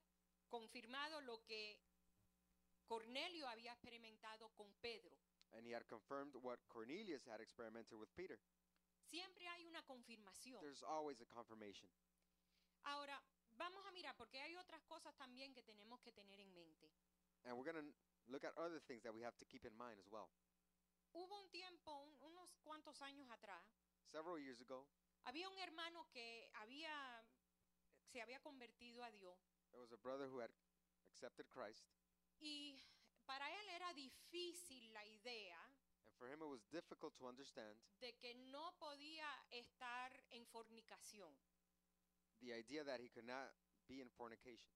A: confirmado lo que Cornelio había experimentado con Pedro.
B: And he had confirmed what Cornelius had experimented with Peter.
A: Siempre hay una confirmación.
B: There's always a confirmation.
A: Ahora, vamos a mirar, porque hay otras cosas también que tenemos que tener en mente.
B: And we're going to look at other things that we have to keep in mind as well.
A: Hubo un tiempo, unos cuantos años atrás,
B: Several years ago,
A: había un hermano que se había convertido a Dios.
B: there was a brother who had accepted Christ.
A: Y para él era difícil la idea
B: And for him, it was difficult to understand
A: de que no podía estar en fornicación.
B: the idea that he could not be in fornication.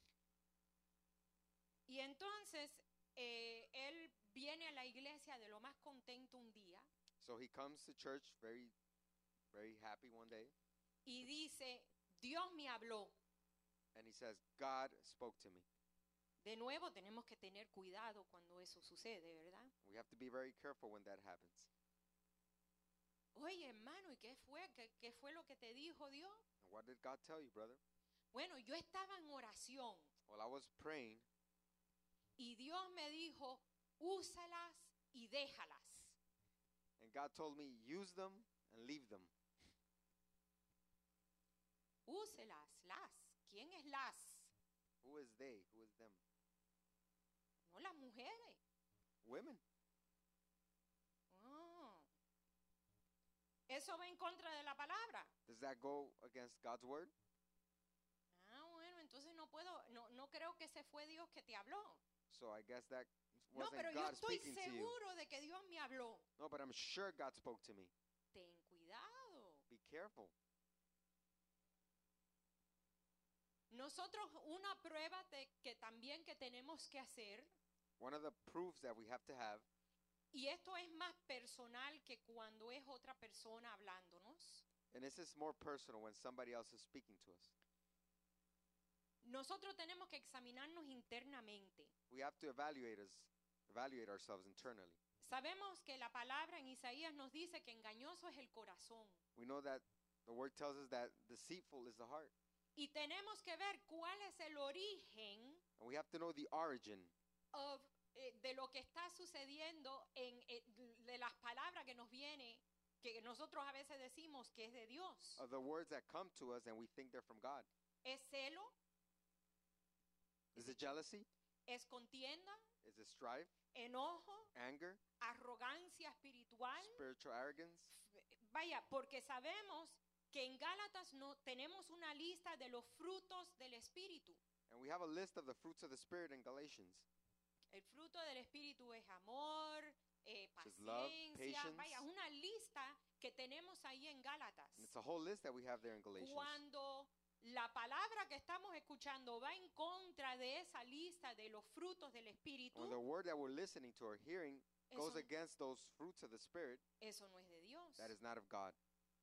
A: Y entonces él viene a la iglesia de lo más contento un día
B: So he comes to church very, very happy one day.
A: y dice, Dios me habló.
B: And he says, God spoke to me.
A: De nuevo tenemos que tener cuidado cuando eso sucede, ¿verdad?
B: We have to be very careful when that happens.
A: Oye, hermano, ¿y qué fue? ¿Qué fue lo que te dijo Dios?
B: And what did God tell you, brother?
A: Bueno, yo estaba en oración
B: Well, I was praying,
A: y Dios me dijo, úsalas y déjalas.
B: and God told me, use them and leave them.
A: Úselas, las. ¿Quién es las?
B: Who is they? Who is them?
A: No las mujeres.
B: Women.
A: Oh. Eso va en contra de la palabra.
B: Does that go against God's word?
A: Ah, bueno, entonces no creo que ese fue Dios que te habló.
B: So I guess that
A: No,
B: wasn't
A: pero yo
B: God
A: estoy
B: speaking to you.
A: seguro de que Dios me habló.
B: No, but I'm sure God spoke to me.
A: Ten cuidado.
B: Be careful.
A: Nosotros una prueba que también que tenemos que hacer,
B: One of the proofs that we have to have,
A: y esto es más personal que cuando es otra persona hablándonos,
B: and this is more personal when somebody else is speaking to us.
A: nosotros tenemos que examinarnos internamente.
B: We have to evaluate ourselves internally.
A: Sabemos que la palabra en Isaías nos dice que engañoso es el corazón.
B: We know that the word tells us that deceitful is the heart.
A: Y tenemos que ver cuál es el origen
B: And we have to know the origin
A: de lo que está sucediendo de las palabras que nos viene, que nosotros a veces decimos que es de Dios.
B: of the words that come to us and we think they're from God.
A: ¿Es celo?
B: Is it jealousy?
A: ¿Es contienda?
B: Is it strife?
A: ¿Enojo?
B: Anger?
A: ¿Arrogancia espiritual?
B: Spiritual arrogance?
A: Vaya, porque sabemos que en Gálatas no tenemos una lista de los frutos del Espíritu.
B: And we have a list of the fruits of the Spirit in Galatians.
A: El fruto del Espíritu es amor,
B: is love,
A: paciencia.
B: patience.
A: Vaya, una lista que tenemos ahí en Gálatas.
B: And it's a whole list that we have there in Galatians.
A: Cuando la palabra que estamos escuchando va en contra de esa lista de los frutos del Espíritu,
B: When the word that we're listening to or hearing goes
A: Eso-
B: against those fruits of the Spirit,
A: eso no es de Dios.
B: that is not of God.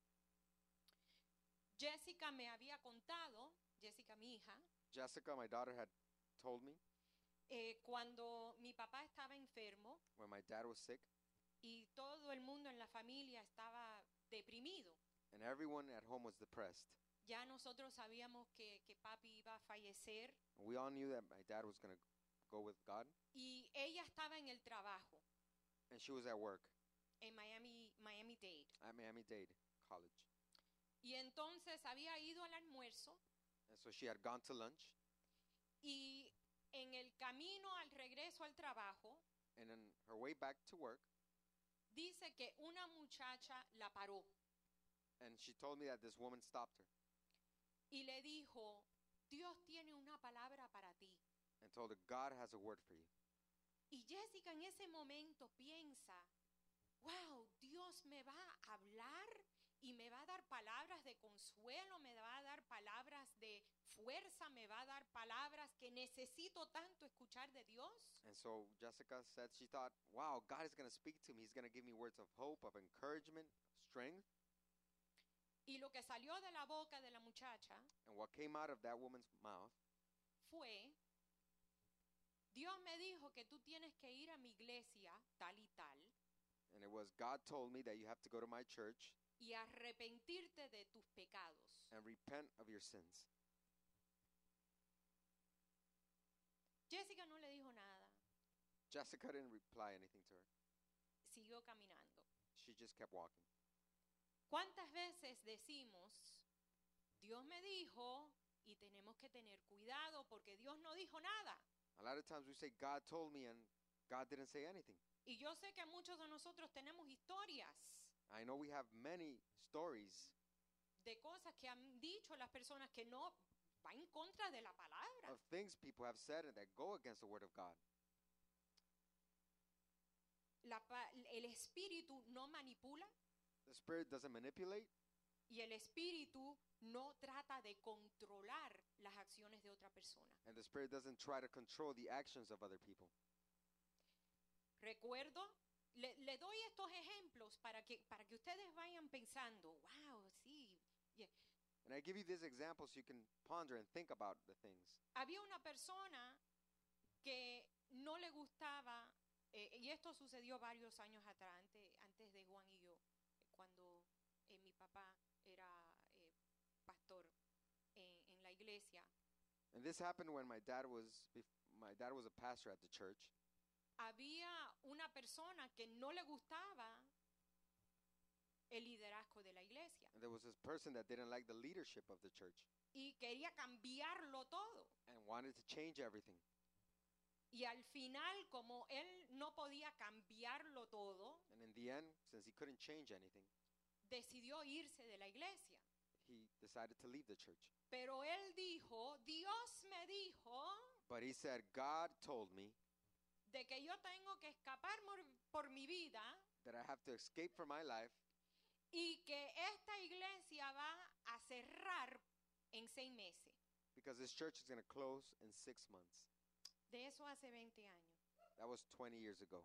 A: Jessica me había contado, Jessica mi hija,
B: Jessica, my daughter, had told me
A: cuando mi papá estaba enfermo
B: when my dad was sick
A: y todo el mundo en la familia estaba deprimido.
B: and everyone at home was depressed.
A: Ya nosotros sabíamos que papi iba a fallecer
B: We all knew that my dad was going to go with God,
A: y ella estaba en el trabajo
B: and she was at work
A: en Miami-Dade.
B: at Miami-Dade College.
A: Y entonces había ido al almuerzo
B: And so she had gone to lunch,
A: y en el camino al regreso al trabajo
B: and on her way back to work,
A: dice que una muchacha la paró
B: and she told me that this woman stopped her
A: y le dijo, Dios tiene una palabra para ti.
B: and told her, God has a word for you.
A: Y Jessica en ese momento piensa, wow, Dios me va a hablar y me va a dar palabras de consuelo, me va a dar palabras de fuerza, me va a dar palabras que necesito tanto escuchar de Dios.
B: And so Jessica said she thought, wow, God is going to speak to me. He's going to give me words of hope, of encouragement, strength.
A: Y lo que salió de la boca de la muchacha
B: And what came out of that woman's mouth
A: fue, Dios me dijo que tú tienes que ir a mi iglesia tal y tal
B: and it was, God told me that you have to go to my church
A: y arrepentirte de tus pecados.
B: and repent of your sins.
A: Jessica no le dijo nada.
B: Jessica didn't reply anything to her.
A: Siguió caminando.
B: She just kept walking.
A: ¿Cuántas veces decimos, Dios me dijo y tenemos que tener cuidado porque Dios no dijo nada?
B: A lot of times we say, God told me, and God didn't say anything.
A: Y yo sé que muchos de nosotros tenemos historias
B: I know we have many stories
A: de cosas que han dicho las personas que no va en contra de la palabra.
B: of things people have said and that go against the word of God.
A: El espíritu no manipula
B: The Spirit doesn't manipulate,
A: y el espíritu no trata de controlar las acciones de otra persona.
B: and the Spirit doesn't try to control the actions of other people.
A: Recuerdo, le doy estos ejemplos para que ustedes vayan pensando, wow, sí. Yeah.
B: And I give you these examples so you can ponder and think about the things.
A: Había una persona que no le gustaba, y esto sucedió varios años atrás, antes de Juan y yo, cuando mi papá era pastor en la iglesia.
B: And this happened when my dad was a pastor at the church.
A: Había una persona que no le gustaba el liderazgo de la iglesia
B: And there was this person that didn't like the leadership of the church
A: y quería cambiarlo todo.
B: and wanted to change everything.
A: Y al final, como él no podía cambiarlo todo,
B: And in the end, since he couldn't change anything,
A: decidió irse de la iglesia.
B: he decided to leave the church.
A: Pero él dijo, Dios me dijo
B: But he said, God told me
A: de que yo tengo que escapar por mi vida
B: that I have to escape from my life
A: y que esta iglesia va a cerrar en 6 meses.
B: because this church is going to close in 6 months.
A: De eso hace 20 años.
B: That was 20 years ago.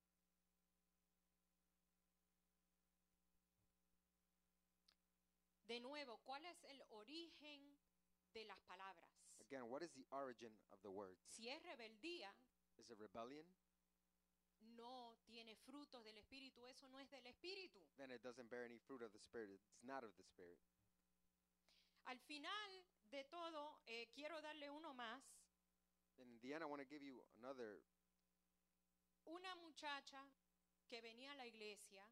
A: De nuevo, ¿cuál es el origen de las palabras?
B: Again, what is the origin of the words?
A: Si es rebeldía,
B: Is it rebellion?
A: no tiene frutos del Espíritu, eso no es del Espíritu.
B: Then it doesn't bear any fruit of the Spirit. It's not of the Spirit.
A: Al final de todo, quiero darle uno más.
B: And in the end, I want to give you another.
A: Una muchacha que venía a la iglesia,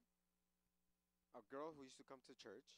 B: A girl who used to come to church,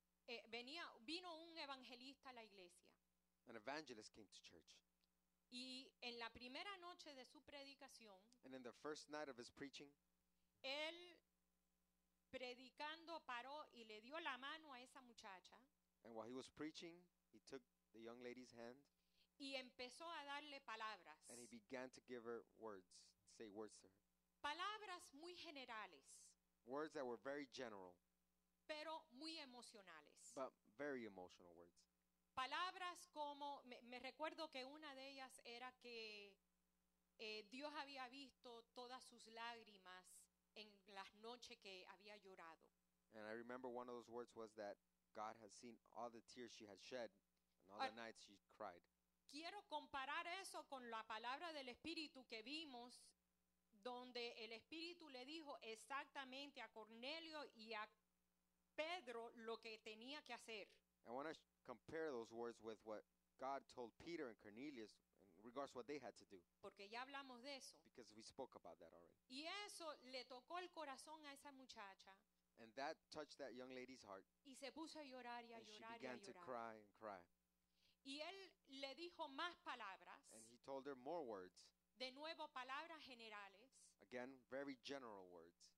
A: vino un evangelista a la iglesia.
B: an evangelist came to church.
A: Y en la primera noche de su predicación,
B: And in the first night of his preaching,
A: él predicando paró y le dio la mano a esa muchacha
B: and while he was preaching, he took the young lady's hand
A: y empezó a darle palabras.
B: and he began to give her words, say words to her.
A: Palabras muy generales,
B: Words that were very general,
A: pero muy emocionales.
B: but very emotional words.
A: Palabras como, me recuerdo que una de ellas era que Dios había visto todas sus lágrimas en las noches que había llorado.
B: And I remember one of those words was that God has seen all the tears she had shed and all the nights she cried.
A: Quiero comparar eso con la palabra del Espíritu que vimos, donde el Espíritu le dijo exactamente a Cornelio y a Pedro lo que tenía que hacer.
B: I want to compare those words with what God told Peter and Cornelius in regards to what they had to do,
A: Porque ya hablamos de eso.
B: because we spoke about that already.
A: Y eso le tocó el corazón a esa muchacha
B: And that touched that young lady's heart,
A: y se puso a llorar y a
B: and she
A: llorar y a
B: began to
A: llorar.
B: cry and cry.
A: Y él le dijo más palabras,
B: And he told her more words,
A: de nuevo palabras generales.
B: again, very general words.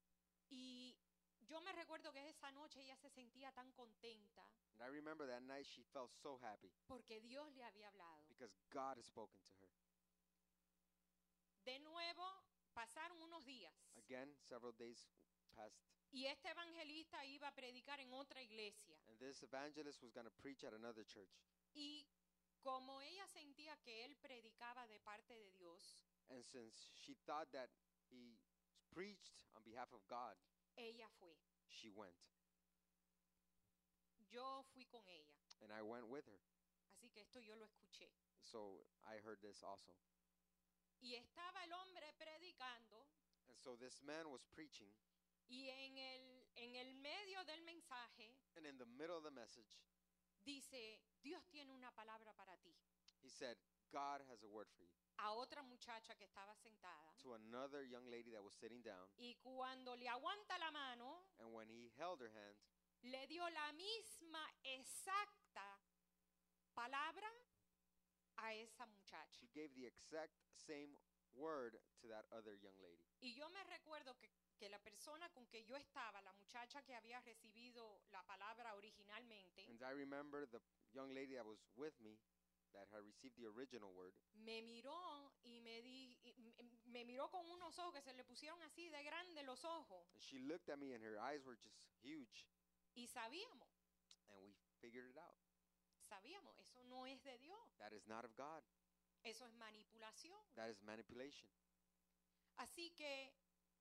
A: Y yo me recuerdo que esa noche ella se sentía tan contenta
B: And I remember that night she felt so happy
A: porque Dios le había hablado.
B: because God had spoken to her.
A: De nuevo pasaron unos días
B: Again, several days passed,
A: y este evangelista iba a predicar en otra iglesia.
B: and this evangelist was going to preach at another church.
A: Y como ella sentía que él predicaba de parte de Dios,
B: And since she thought that he preached on behalf of God,
A: ella fue.
B: she went.
A: Yo fui con ella.
B: And I went with her.
A: Así que esto yo lo escuché.
B: So I heard this also.
A: Y estaba el hombre predicando
B: And so this man was preaching,
A: y en el medio del mensaje
B: and in the middle of the message,
A: dice, Dios tiene una palabra para ti.
B: he said, God has a word for you.
A: a otra muchacha que estaba sentada.
B: To another young lady that was sitting down,
A: Y cuando le aguanta la mano,
B: and when he held her hand,
A: le dio la misma exacta palabra a esa muchacha.
B: he gave the exact same word to that other young lady.
A: Y yo me recuerdo que la persona con que yo estaba, la muchacha que había recibido la palabra originalmente,
B: And I remember the young lady that was with me that had received the original word.
A: me miró y me miró con unos ojos que se le pusieron así de grandes los ojos.
B: And she looked at me and her eyes were just huge.
A: Y sabíamos,
B: And we figured it out.
A: eso no es de Dios.
B: That is not of God.
A: Eso es manipulación.
B: That is manipulation.
A: Así que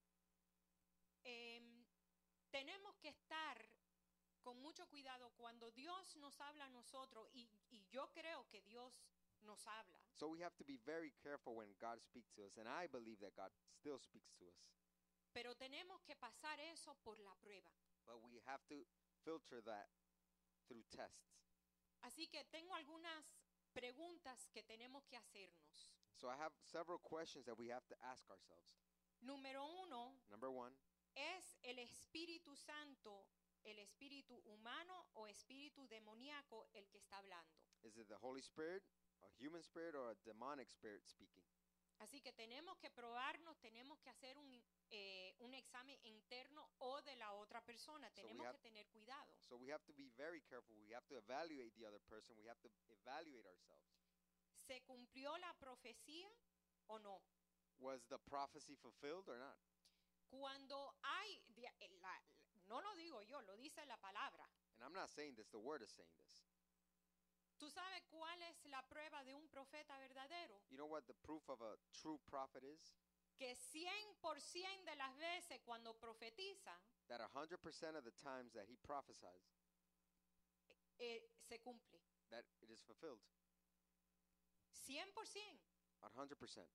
A: tenemos que estar con mucho cuidado cuando Dios nos habla a nosotros, y yo creo que Dios nos habla.
B: So we have to be very careful when God speaks to us. And I believe that God still speaks to us.
A: Pero tenemos que pasar eso por la prueba.
B: But we have to filter that through tests.
A: Así que tengo algunas preguntas que tenemos que hacernos.
B: So I have several questions that we have to ask ourselves.
A: Número 1,
B: Number one,
A: ¿es el Espíritu Santo el espíritu humano o espíritu demoníaco el que está hablando?
B: is it the Holy Spirit, a human spirit, or a demonic spirit speaking?
A: Así que tenemos que probarnos, tenemos que hacer un examen interno o de la otra persona. Tenemos que tener cuidado.
B: So we have to be very careful. We have to evaluate the other person. We have to evaluate ourselves.
A: ¿Se cumplió la profecía o no?
B: Was the prophecy fulfilled or not?
A: Cuando hay, no lo digo yo, lo dice la palabra.
B: And I'm not saying this, the word is saying this.
A: ¿Tú sabes cuál es la prueba de un profeta verdadero?
B: You know what the proof of a true prophet is?
A: Que 100% de las veces cuando profetiza,
B: That 100% of the times that he prophesies,
A: se cumple.
B: that it is fulfilled.
A: 100%.
B: 100%.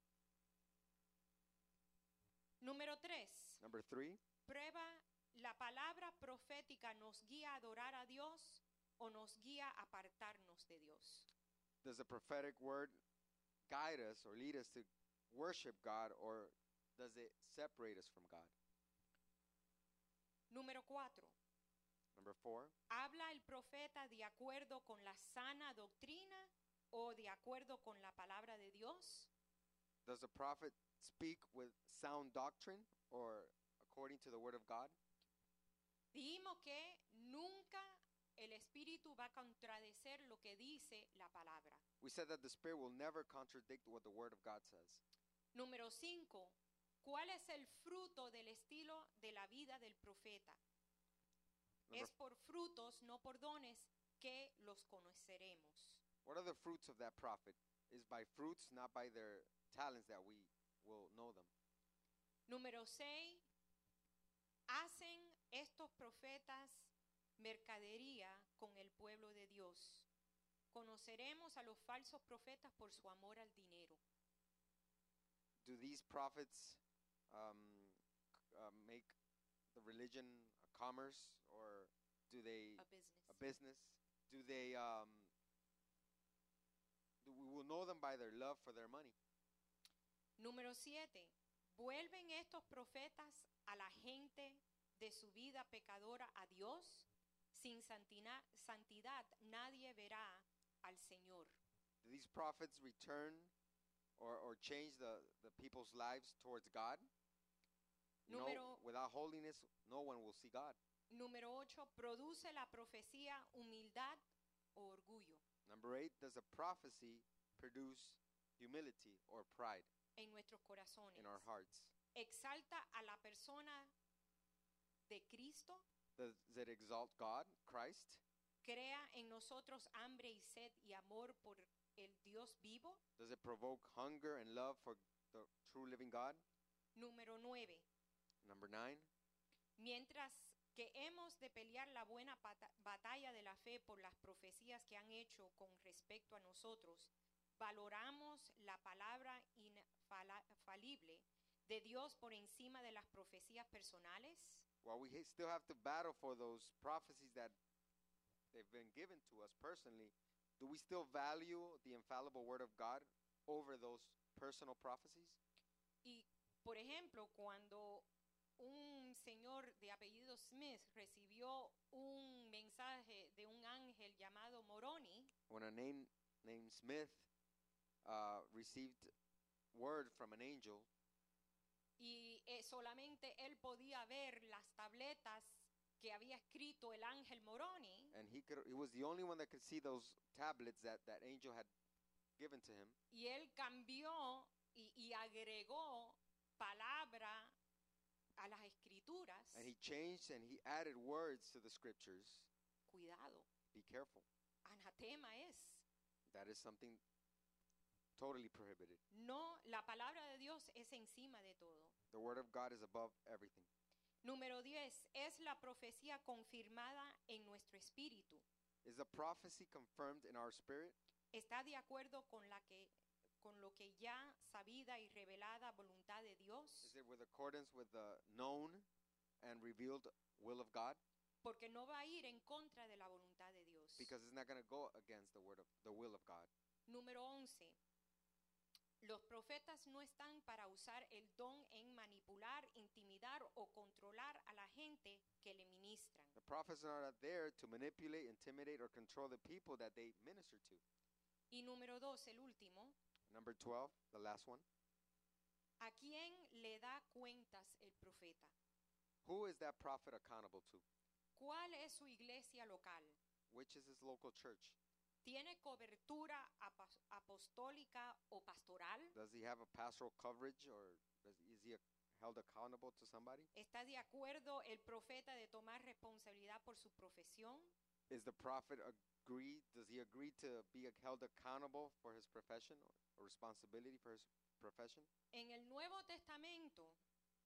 A: Número 3.
B: Number 3,
A: Prueba, ¿la palabra profética nos guía a adorar a Dios o nos guía a apartarnos de Dios?
B: does the prophetic word guide us or lead us to worship God, or does it separate us from God?
A: Número 4.
B: Number 4,
A: ¿Habla el profeta de acuerdo con la sana doctrina o de acuerdo con la palabra de Dios?
B: does the prophet speak with sound doctrine or according to the word of God?
A: Dijimos que nunca el Espíritu va a contradecer lo que dice la palabra.
B: We said that the Spirit will never contradict what the word of God says.
A: Número 5. ¿Cuál es el fruto del estilo de la vida del profeta?
B: Number,
A: Es por frutos, no por dones, que los conoceremos.
B: what are the fruits of that prophet? Is by fruits, not by their talents, that we will know them.
A: Número 6. ¿Hacen estos profetas mercadería con el pueblo de Dios? Conoceremos a los falsos profetas por su amor al dinero.
B: Do these prophets make the religion a commerce, or do they
A: A business.
B: a business? Do they we will know them by their love for their money?
A: Número 7. ¿Vuelven estos profetas a la gente de su vida pecadora a Dios? Sin santidad nadie verá al Señor.
B: Do these prophets return or change the people's lives towards God? No, without holiness, no one will see God.
A: Número 8. ¿Produce la profecía humildad o orgullo
B: Number 8, does a prophecy produce humility or pride
A: en nuestros corazones?
B: in our hearts?
A: ¿Exalta a la persona de Cristo?
B: Does it exalt God, Christ?
A: ¿Crea en nosotros hambre y sed y amor por el Dios vivo?
B: Does it provoke hunger and love for the true living God?
A: Número 9.
B: Number 9,
A: Mientras que hemos de pelear la buena batalla de la fe por las profecías que han hecho con respecto a nosotros, valoramos la palabra infalible de Dios por encima de las profecías personales.
B: while we still have to battle for those prophecies that they've been given to us personally, do we still value the infallible word of God over those personal prophecies.
A: Y, por ejemplo, cuando un señor de apellido Smith recibió un mensaje de un ángel llamado Moroni,
B: When a name named Smith received word from an angel,
A: y solamente él podía ver las tabletas que había escrito el ángel Moroni,
B: and he was the only one that could see those tablets that that angel had given to him,
A: y él cambió y agregó palabra a las escrituras.
B: and he changed and he added words to the scriptures.
A: Cuidado,
B: Be careful.
A: anatema es.
B: That is something totally prohibited.
A: No, la palabra de Dios es encima de todo.
B: The word of God is above everything.
A: Número 10, es la profecía confirmada en nuestro espíritu.
B: Is the prophecy confirmed in our spirit?
A: ¿Está de acuerdo con lo que ya sabida y revelada voluntad de
B: Is
A: Dios?
B: it with accordance with the known and revealed will of God?
A: Porque no va a ir en contra de la voluntad de Dios.
B: Because it's not going to go against the will of God.
A: Número 11. Los profetas no están para usar el don en manipular, intimidar o controlar a la gente que le ministran.
B: The prophets are not there to manipulate, intimidate, or control the people that they minister to.
A: Y número 2, el último.
B: Number 12, the last one.
A: ¿A quién le da cuentas el profeta?
B: Who is that prophet accountable to?
A: ¿Cuál es su iglesia local?
B: Which is his local church?
A: ¿Tiene cobertura apostólica o pastoral?
B: Does he have a pastoral coverage, or is he held accountable to somebody?
A: ¿Está de acuerdo el profeta de tomar responsabilidad por su profesión?
B: Is the prophet does he agree to be held accountable for his profession or responsibility for his profession?
A: En el Nuevo Testamento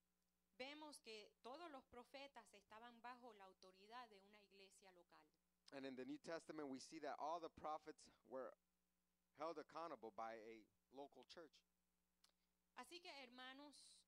A: vemos que todos los profetas estaban bajo la autoridad de una iglesia local.
B: And in the New Testament, we see that all the prophets were held accountable by a local church.
A: Así que, hermanos,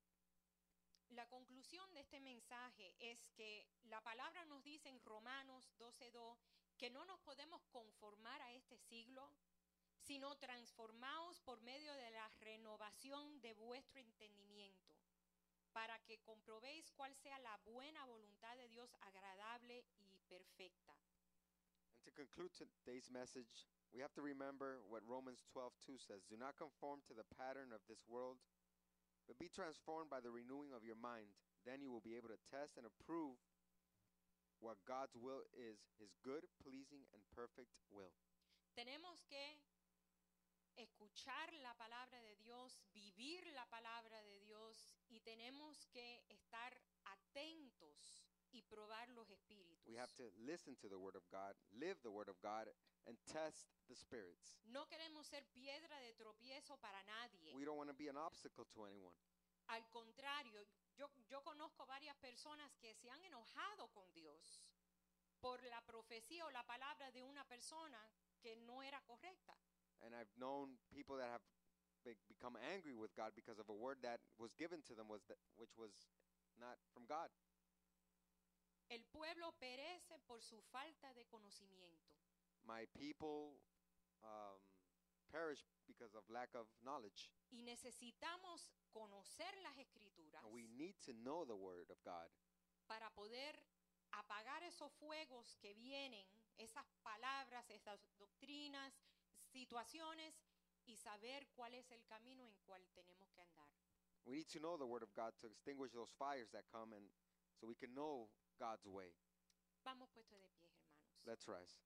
A: la conclusión de este mensaje es que la palabra nos dice en Romanos 12:2 que no nos podemos conformar a este siglo, sino transformaos por medio de la renovación de vuestro entendimiento, para que comprobéis cuál sea la buena voluntad de Dios agradable y perfecta.
B: And to conclude today's message, we have to remember what Romans 12:2 says. Do not conform to the pattern of this world, but be transformed by the renewing of your mind. Then you will be able to test and approve what God's will is, his good, pleasing, and perfect will.
A: Tenemos que escuchar la palabra de Dios, vivir la palabra de Dios, y tenemos que estar atentos y probar los espíritus.
B: We have to listen to the word of God, live the word of God, and test the spirits.
A: No queremos ser piedra de tropiezo para nadie.
B: We don't want to be an obstacle to anyone.
A: Al contrario, yo conozco varias personas que se han enojado con Dios por la profecía o la palabra de una persona que no era correcta.
B: And I've known people that have become angry with God because of a word that was given to them which was not from God.
A: El pueblo perece por su falta de conocimiento.
B: My people perish because of lack of knowledge.
A: Y necesitamos conocer las escrituras
B: And we need to know the word of God
A: para poder apagar esos fuegos que vienen, esas palabras, esas doctrinas, situaciones, y saber cuál es el camino en cual tenemos que andar.
B: We need to know the word of God to extinguish those fires that come, and so we can know God's way.
A: Vamos puestos de pie, hermanos.
B: Let's rise.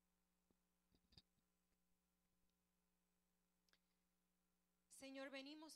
A: Señor, venimos